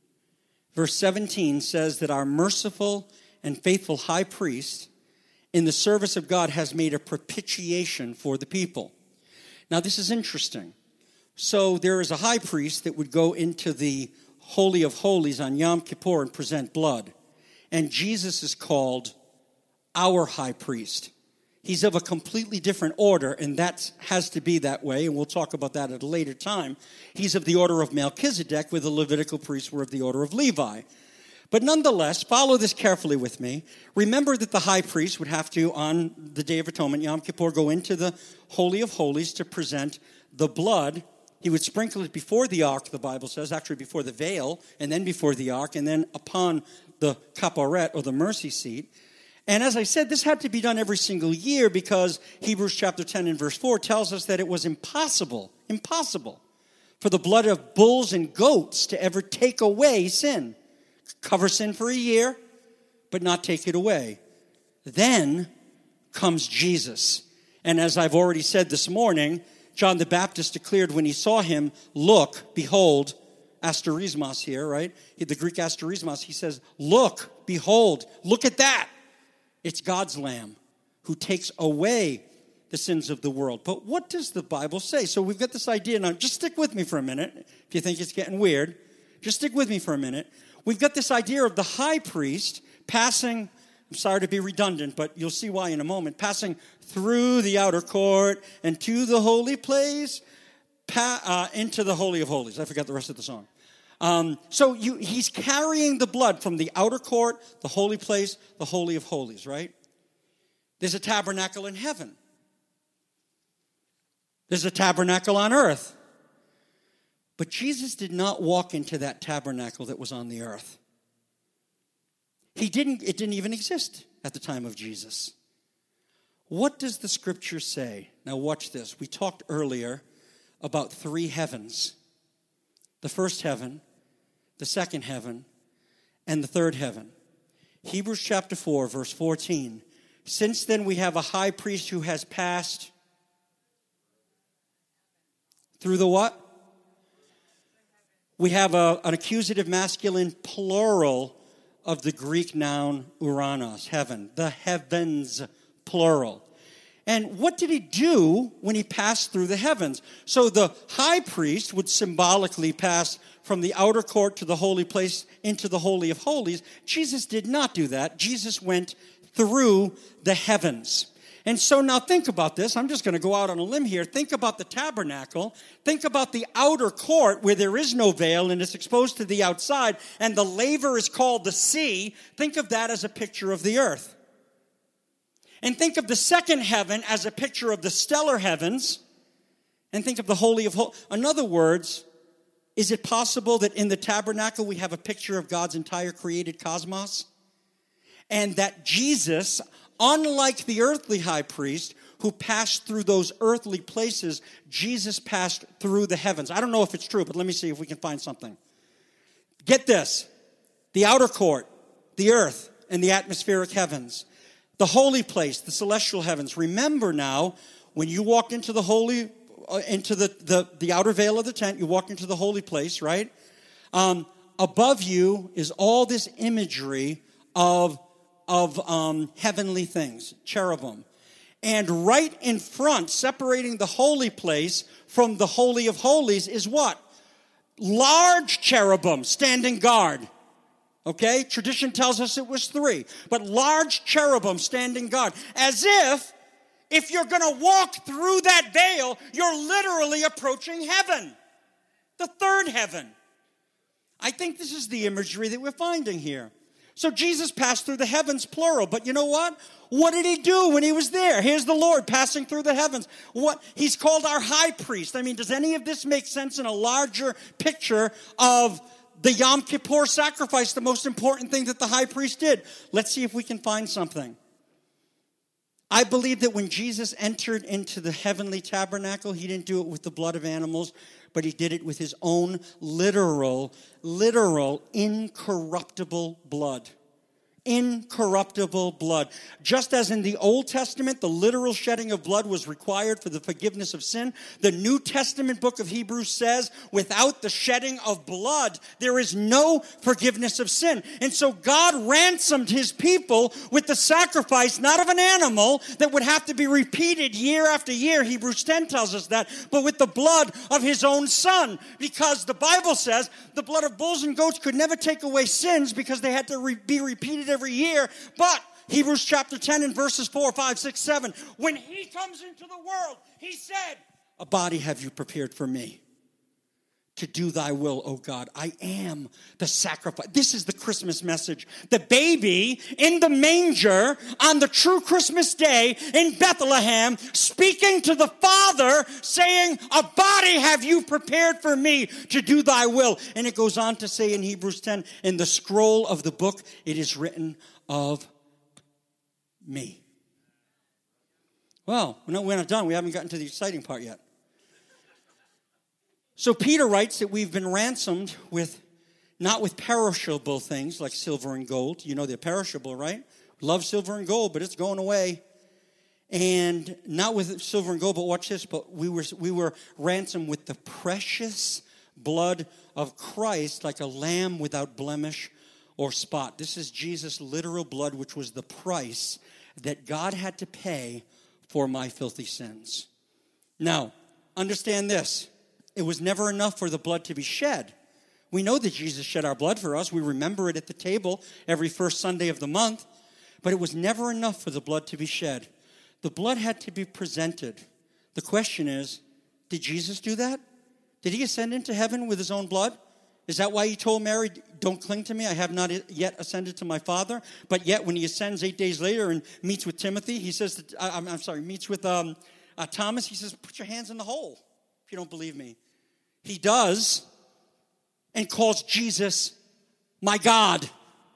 verse seventeen says that our merciful and faithful high priest in the service of God has made a propitiation for the people. Now, this is interesting. So there is a high priest that would go into the Holy of Holies on Yom Kippur and present blood. And Jesus is called our high priest. He's of a completely different order, and that has to be that way, and we'll talk about that at a later time. He's of the order of Melchizedek, where the Levitical priests were of the order of Levi. But nonetheless, follow this carefully with me. Remember that the high priest would have to, on the Day of Atonement, Yom Kippur, go into the Holy of Holies to present the blood. He would sprinkle it before the ark, the Bible says, actually before the veil, and then before the ark, and then upon the kaparet, or the mercy seat. And as I said, this had to be done every single year because Hebrews chapter ten and verse four tells us that it was impossible, impossible for the blood of bulls and goats to ever take away sin. Cover sin for a year, but not take it away. Then comes Jesus. And as I've already said this morning, John the Baptist declared when he saw him, "Look, behold," asterismos here, right? The Greek asterismos, he says, "Look, behold, look at that. It's God's Lamb who takes away the sins of the world." But what does the Bible say? So we've got this idea. Now, just stick with me for a minute. If you think it's getting weird, just stick with me for a minute. We've got this idea of the high priest passing, I'm sorry to be redundant, but you'll see why in a moment, passing through the outer court and to the holy place, pa- uh, into the Holy of Holies. I forgot the rest of the song. Um, so you, he's carrying the blood from the outer court, the holy place, the Holy of Holies, right? There's a tabernacle in heaven. There's a tabernacle on earth. But Jesus did not walk into that tabernacle that was on the earth. He didn't, it didn't even exist at the time of Jesus. What does the scripture say? Now watch this. We talked earlier about three heavens. The first heaven, the second heaven, and the third heaven. Hebrews chapter four, verse fourteen Since then, we have a high priest who has passed through the what? We have a, an accusative masculine plural of the Greek noun uranos, heaven. The heavens, plural. And what did he do when he passed through the heavens? So the high priest would symbolically pass from the outer court to the holy place into the Holy of Holies. Jesus did not do that. Jesus went through the heavens. And so now think about this. I'm just going to go out on a limb here. Think about the tabernacle. Think about the outer court where there is no veil and it's exposed to the outside, and the laver is called the sea. Think of that as a picture of the earth. And think of the second heaven as a picture of the stellar heavens. And think of the Holy of Holies. In other words, is it possible that in the tabernacle we have a picture of God's entire created cosmos? And that Jesus, unlike the earthly high priest who passed through those earthly places, Jesus passed through the heavens. I don't know if it's true, but let me see if we can find something. Get this. The outer court, the earth, and the atmospheric heavens. The holy place, the celestial heavens. Remember now, when you walked into the holy, uh, into the, the, the outer veil of the tent, you walked into the holy place, right? Um, above you is all this imagery of, of um, heavenly things, cherubim. And right in front, separating the holy place from the Holy of Holies is what? Large cherubim standing guard. Okay, tradition tells us it was three. But large cherubim standing guard. As if, if you're going to walk through that veil, you're literally approaching heaven. The third heaven. I think this is the imagery that we're finding here. So Jesus passed through the heavens, plural. But you know what? What did he do when he was there? Here's the Lord passing through the heavens. What? He's called our high priest. I mean, does any of this make sense in a larger picture of the Yom Kippur sacrifice, the most important thing that the high priest did? Let's see if we can find something. I believe that when Jesus entered into the heavenly tabernacle, he didn't do it with the blood of animals, but he did it with his own literal, literal, incorruptible blood. Incorruptible blood. Just as in the Old Testament, the literal shedding of blood was required for the forgiveness of sin, the New Testament book of Hebrews says, without the shedding of blood, there is no forgiveness of sin. And so God ransomed his people with the sacrifice, not of an animal that would have to be repeated year after year. Hebrews ten tells us that, but with the blood of his own son. Because the Bible says the blood of bulls and goats could never take away sins because they had to re- be repeated every year. But Hebrews chapter ten and verses four, five, six, seven, when he comes into the world, he said, a body have you prepared for me to do thy will, O God. I am the sacrifice. This is the Christmas message. The baby in the manger on the true Christmas day in Bethlehem, speaking to the Father, saying, a body have you prepared for me to do thy will. And it goes on to say in Hebrews ten, in the scroll of the book, it is written of me. Well, we're not, we're not done. We haven't gotten to the exciting part yet. So Peter writes that we've been ransomed with, not with perishable things like silver and gold. You know they're perishable, right? Love silver and gold, but it's going away. And not with silver and gold, but watch this, but we were we were ransomed with the precious blood of Christ, like a lamb without blemish or spot. This is Jesus' literal blood, which was the price that God had to pay for my filthy sins. Now, understand this. It was never enough for the blood to be shed. We know that Jesus shed our blood for us. We remember it at the table every first Sunday of the month. But it was never enough for the blood to be shed. The blood had to be presented. The question is, did Jesus do that? Did he ascend into heaven with his own blood? Is that why he told Mary, don't cling to me, I have not yet ascended to my Father? But yet when he ascends eight days later and meets with Timothy, he says, that, I'm, I'm sorry, meets with um, uh, Thomas, he says, put your hands in the hole if you don't believe me. He does, and calls Jesus my God.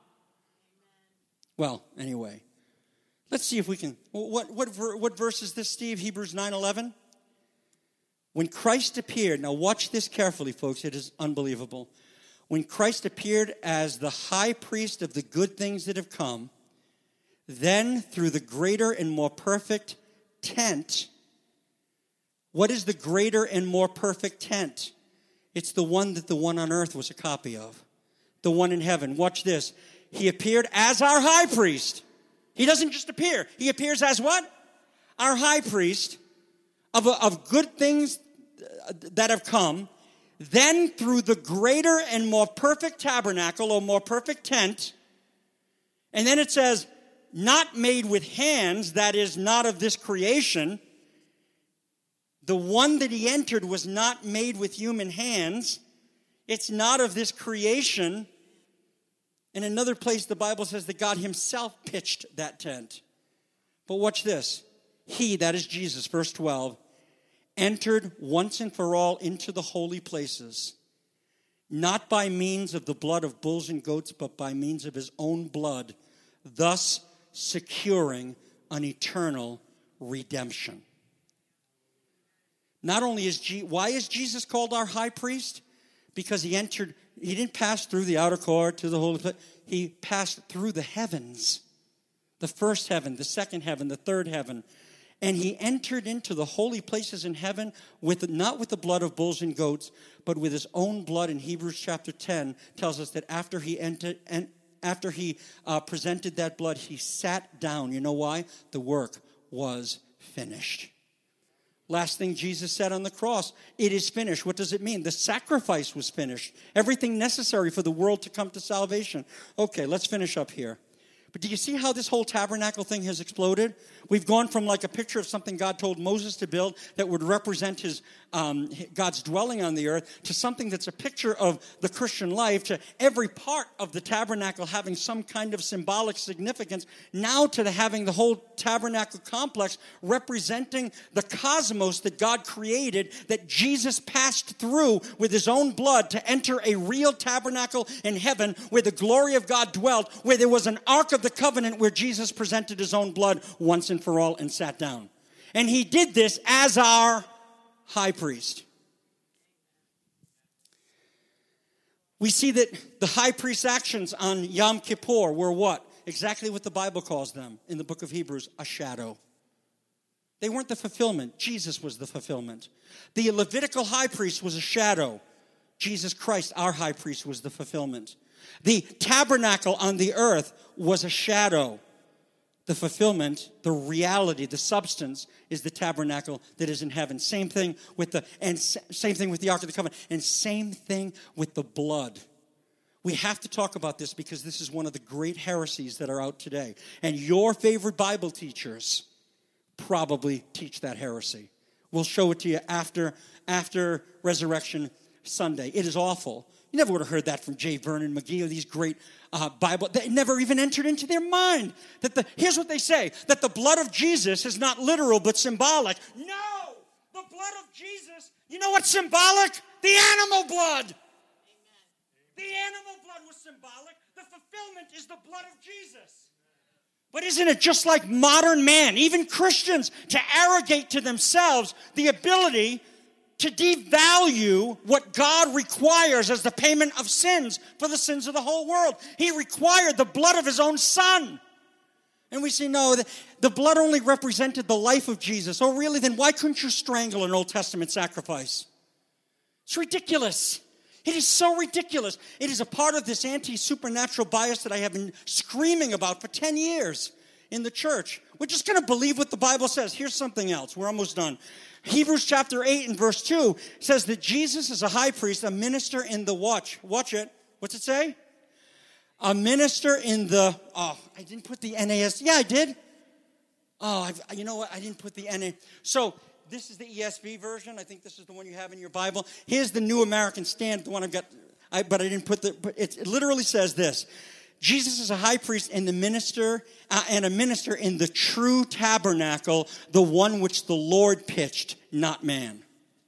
Well, anyway, let's see if we can. What what what verse is this, Steve? Hebrews nine eleven. When Christ appeared, now watch this carefully, folks. It is unbelievable. When Christ appeared as the high priest of the good things that have come, Then through the greater and more perfect tent. What is the greater and more perfect tent? It's the one that the one on earth was a copy of. The one in heaven. Watch this. He appeared as our high priest. He doesn't just appear. He appears as what? Our high priest of, of good things that have come. Then through the greater and more perfect tabernacle or more perfect tent. And then it says, not made with hands, that is not of this creation. The one that he entered was not made with human hands. It's not of this creation. In another place, the Bible says that God himself pitched that tent. But watch this. He, that is Jesus, verse twelve, entered once and for all into the holy places, not by means of the blood of bulls and goats, but by means of his own blood, thus securing an eternal redemption. Not only is Je- why is Jesus called our high priest? Because he entered, he didn't pass through the outer court to the holy place. He passed through the heavens. The first heaven, the second heaven, the third heaven. And he entered into the holy places in heaven with not with the blood of bulls and goats, but with his own blood. In Hebrews chapter ten tells us that after he entered and after he uh, presented that blood, he sat down. You know why? The work was finished. Last thing Jesus said on the cross, it is finished. What does it mean? The sacrifice was finished. Everything necessary for the world to come to salvation. Okay, let's finish up here. But do you see how this whole tabernacle thing has exploded? We've gone from like a picture of something God told Moses to build that would represent his um, God's dwelling on the earth to something that's a picture of the Christian life, to every part of the tabernacle having some kind of symbolic significance, now to the, having the whole tabernacle complex representing the cosmos that God created, that Jesus passed through with his own blood to enter a real tabernacle in heaven where the glory of God dwelt, where there was an ark of the covenant where Jesus presented his own blood once and for all and sat down. And he did this as our high priest. We see that the high priest's actions on Yom Kippur were what? Exactly what the Bible calls them in the book of Hebrews, a shadow. They weren't the fulfillment. Jesus was the fulfillment. The Levitical high priest was a shadow. Jesus Christ, our high priest, was the fulfillment. The tabernacle on the earth was a shadow. The fulfillment, the reality, the substance is the tabernacle that is in heaven. Same thing with the and same thing with the Ark of the Covenant, and same thing with the blood. We have to talk about this because this is one of the great heresies that are out today. And your favorite Bible teachers probably teach that heresy. We'll show it to you after after Resurrection Sunday. It is awful. You never would have heard that from J. Vernon McGee or these great uh, Bible. They never even entered into their mind. That the Here's what they say, that the blood of Jesus is not literal but symbolic. No! The blood of Jesus, you know what's symbolic? The animal blood. Amen. The animal blood was symbolic. The fulfillment is the blood of Jesus. But isn't it just like modern man, even Christians, to arrogate to themselves the ability to devalue what God requires as the payment of sins for the sins of the whole world? He required the blood of his own son. And we say, no, the, the blood only represented the life of Jesus. Oh, really? Then why couldn't you strangle an Old Testament sacrifice? It's ridiculous. It is so ridiculous. It is a part of this anti-supernatural bias that I have been screaming about for ten years in the church. We're just going to believe what the Bible says. Here's something else. We're almost done. Hebrews chapter eight and verse two says that Jesus is a high priest, a minister in the watch. Watch it. What's it say? A minister in the, oh, I didn't put the N A S. Yeah, I did. Oh, I've, you know what? I didn't put the N A. So this is the E S V version. I think this is the one you have in your Bible. Here's the New American Standard, the one I've got, I, but I didn't put the, but it, it literally says this. Jesus is a high priest and the minister uh, and a minister in the true tabernacle, the one which the Lord pitched, not man.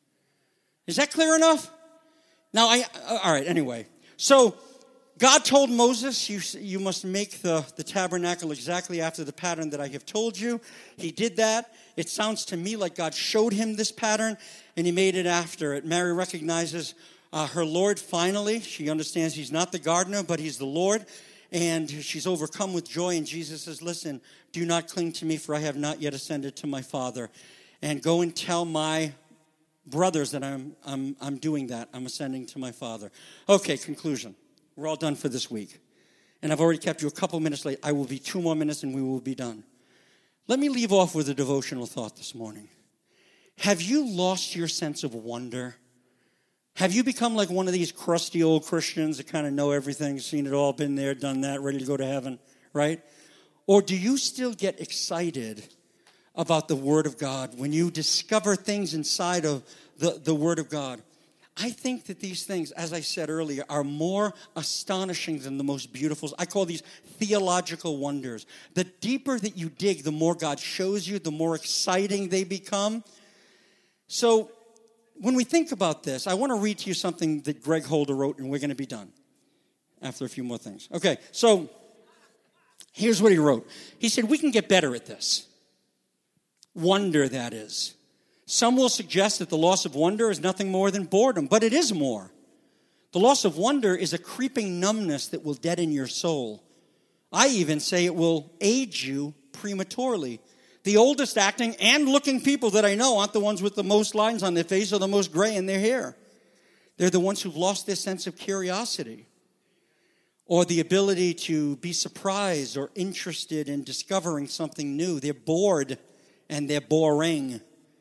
Is that clear enough? Now, I uh, all right. Anyway, so God told Moses, "You you must make the the tabernacle exactly after the pattern that I have told you." He did that. It sounds to me like God showed him this pattern, and he made it after it. Mary recognizes uh, her Lord finally. She understands he's not the gardener, but he's the Lord. and she's overcome with joy, and Jesus says, listen, do not cling to me, for I have not yet ascended to my Father. And go and tell my brothers that I'm, I'm, I'm doing that. I'm ascending to my Father. Okay, conclusion. We're all done for this week. And I've already kept you a couple minutes late. I will be two more minutes and we will be done. Let me leave off with a devotional thought this morning. Have you lost your sense of wonder? Have you become like one of these crusty old Christians that kind of know everything, seen it all, been there, done that, ready to go to heaven, right? Or do you still get excited about the Word of God when you discover things inside of the, the Word of God? I think that these things, as I said earlier, are more astonishing than the most beautiful. I call these theological wonders. The deeper that you dig, the more God shows you, the more exciting they become. So when we think about this, I want to read to you something that Greg Holder wrote, and we're going to be done after a few more things. Okay, so here's what he wrote. He said, we can get better at this. Wonder, that is. Some will suggest that the loss of wonder is nothing more than boredom, but it is more. The loss of wonder is a creeping numbness that will deaden your soul. I even say it will age you prematurely. The oldest acting and looking people that I know aren't the ones with the most lines on their face or the most gray in their hair. They're the ones who've lost their sense of curiosity or the ability to be surprised or interested in discovering something new. They're bored and they're boring.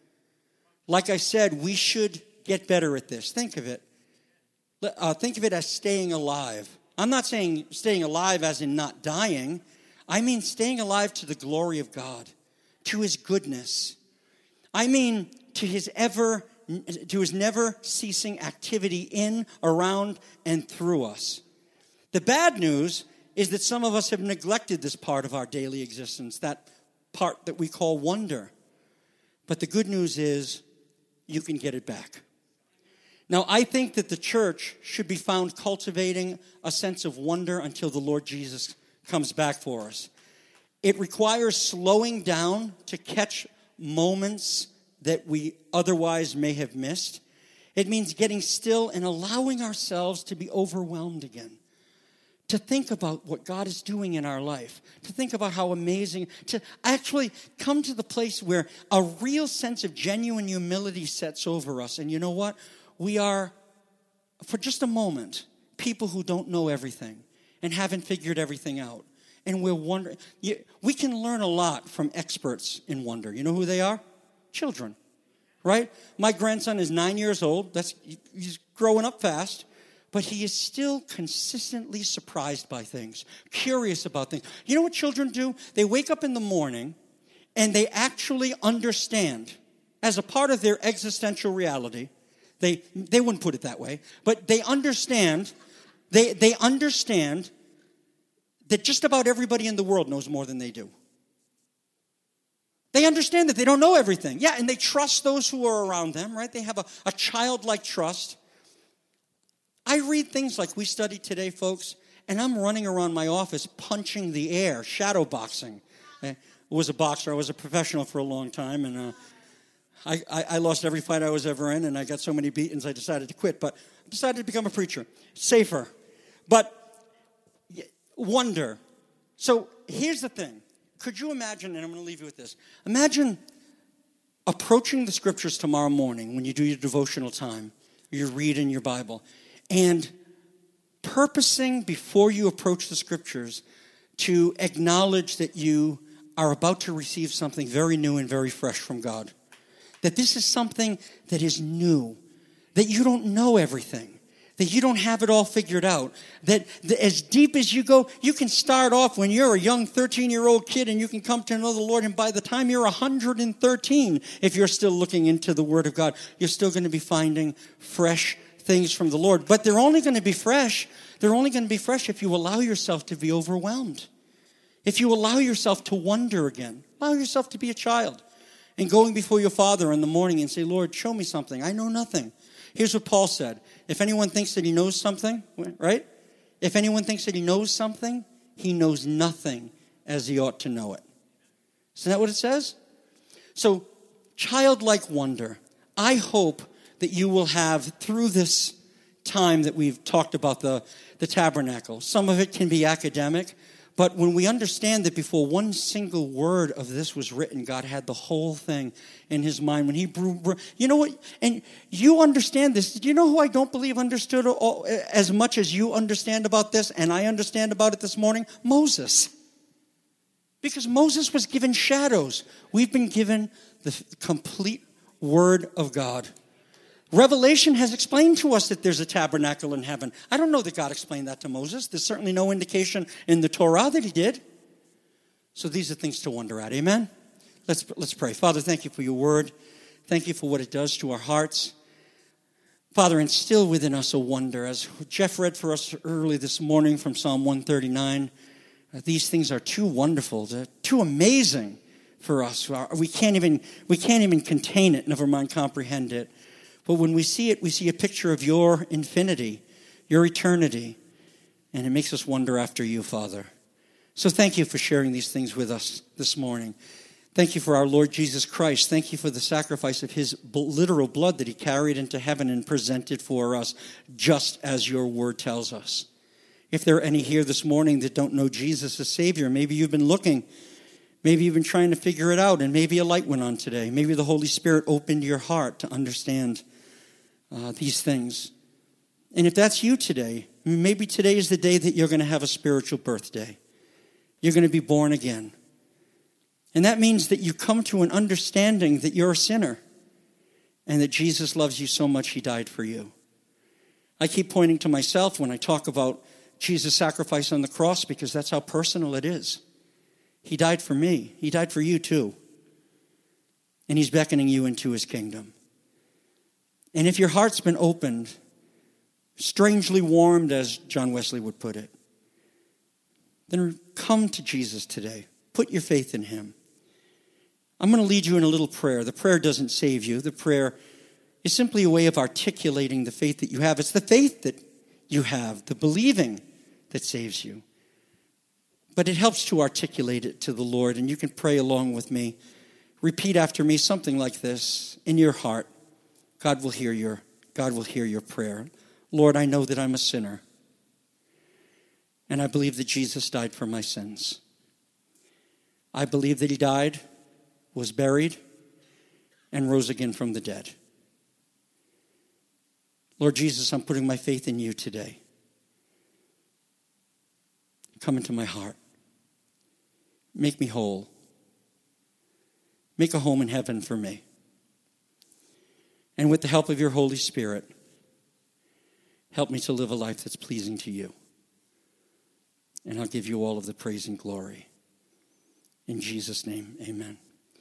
Like I said, we should get better at this. Think of it. Uh, think of it as staying alive. I'm not saying staying alive as in not dying. I mean staying alive to the glory of God, to His goodness. I mean to His ever, to His never ceasing activity in, around, and through us. The bad news is that some of us have neglected this part of our daily existence, that part that we call wonder. But the good news is you can get it back. Now, I think that the church should be found cultivating a sense of wonder until the Lord Jesus comes back for us. It requires slowing down to catch moments that we otherwise may have missed. It means getting still and allowing ourselves to be overwhelmed again. To think about what God is doing in our life, to think about how amazing, to actually come to the place where a real sense of genuine humility sets over us. And you know what? We are, for just a moment, people who don't know everything and haven't figured everything out. And we're wondering, we can learn a lot from experts in wonder. You know who they are? Children, right? My grandson is nine years old. That's he's growing up fast. But he is still consistently surprised by things, curious about things. You know what children do? They wake up in the morning and they actually understand, as a part of their existential reality, they they wouldn't put it that way, but they understand, they, they understand that just about everybody in the world knows more than they do. They understand that they don't know everything. Yeah, and they trust those who are around them, right? They have a, a childlike trust. I read things like we studied today, folks, and I'm running around my office punching the air, shadow boxing. I was a boxer. I was a professional for a long time, and uh, I, I, I lost every fight I was ever in, and I got so many beatings I decided to quit. But I decided to become a preacher. Safer. But wonder. So here's the thing. Could you imagine, and I'm going to leave you with this. Imagine approaching the Scriptures tomorrow morning when you do your devotional time, you're reading your Bible, and purposing before you approach the Scriptures to acknowledge that you are about to receive something very new and very fresh from God. That this is something that is new. That you don't know everything. That you don't have it all figured out. That, that as deep as you go, you can start off when you're a young thirteen-year-old kid and you can come to know the Lord. And by the time you're one hundred thirteen, if you're still looking into the Word of God, you're still going to be finding fresh things from the Lord. But they're only going to be fresh. They're only going to be fresh if you allow yourself to be overwhelmed. If you allow yourself to wonder again. Allow yourself to be a child. And going before your Father in the morning and say, Lord, show me something. I know nothing. Here's what Paul said. If anyone thinks that he knows something, right? If anyone thinks that he knows something, he knows nothing as he ought to know it. Isn't that what it says? So, childlike wonder. I hope that you will have, through this time that we've talked about the, the tabernacle. Some of it can be academic, but when we understand that before one single word of this was written, God had the whole thing in his mind. When he, you know what, and you understand this. Do you know who I don't believe understood all, as much as you understand about this, and I understand about it this morning? Moses. Because Moses was given shadows. We've been given the complete word of God. Revelation has explained to us that there's a tabernacle in heaven. I don't know that God explained that to Moses. There's certainly no indication in the Torah that he did. So these are things to wonder at. Amen? Let's, let's pray. Father, thank you for your word. Thank you for what it does to our hearts. Father, instill within us a wonder. As Jeff read for us early this morning from Psalm one thirty-nine, uh, these things are too wonderful, too amazing for us. We can't even, we can't even contain it, never mind comprehend it. But when we see it, we see a picture of your infinity, your eternity, and it makes us wonder after you, Father. So thank you for sharing these things with us this morning. Thank you for our Lord Jesus Christ. Thank you for the sacrifice of his literal blood that he carried into heaven and presented for us, just as your word tells us. If there are any here this morning that don't know Jesus as Savior, maybe you've been looking, maybe you've been trying to figure it out, and maybe a light went on today. Maybe the Holy Spirit opened your heart to understand Uh, these things. And if that's you today, maybe today is the day that you're going to have a spiritual birthday. You're going to be born again. And that means that you come to an understanding that you're a sinner and that Jesus loves you so much he died for you. I keep pointing to myself when I talk about Jesus' sacrifice on the cross because that's how personal it is. He died for me. He died for you too. And he's beckoning you into his kingdom. And if your heart's been opened, strangely warmed, as John Wesley would put it, then come to Jesus today. Put your faith in him. I'm going to lead you in a little prayer. The prayer doesn't save you. The prayer is simply a way of articulating the faith that you have. It's the faith that you have, the believing that saves you. But it helps to articulate it to the Lord, and you can pray along with me. Repeat after me something like this in your heart. God will hear your, God will hear your prayer. Lord, I know that I'm a sinner. And I believe that Jesus died for my sins. I believe that he died, was buried, and rose again from the dead. Lord Jesus, I'm putting my faith in you today. Come into my heart. Make me whole. Make a home in heaven for me. And with the help of your Holy Spirit, help me to live a life that's pleasing to you. And I'll give you all of the praise and glory. In Jesus' name, amen.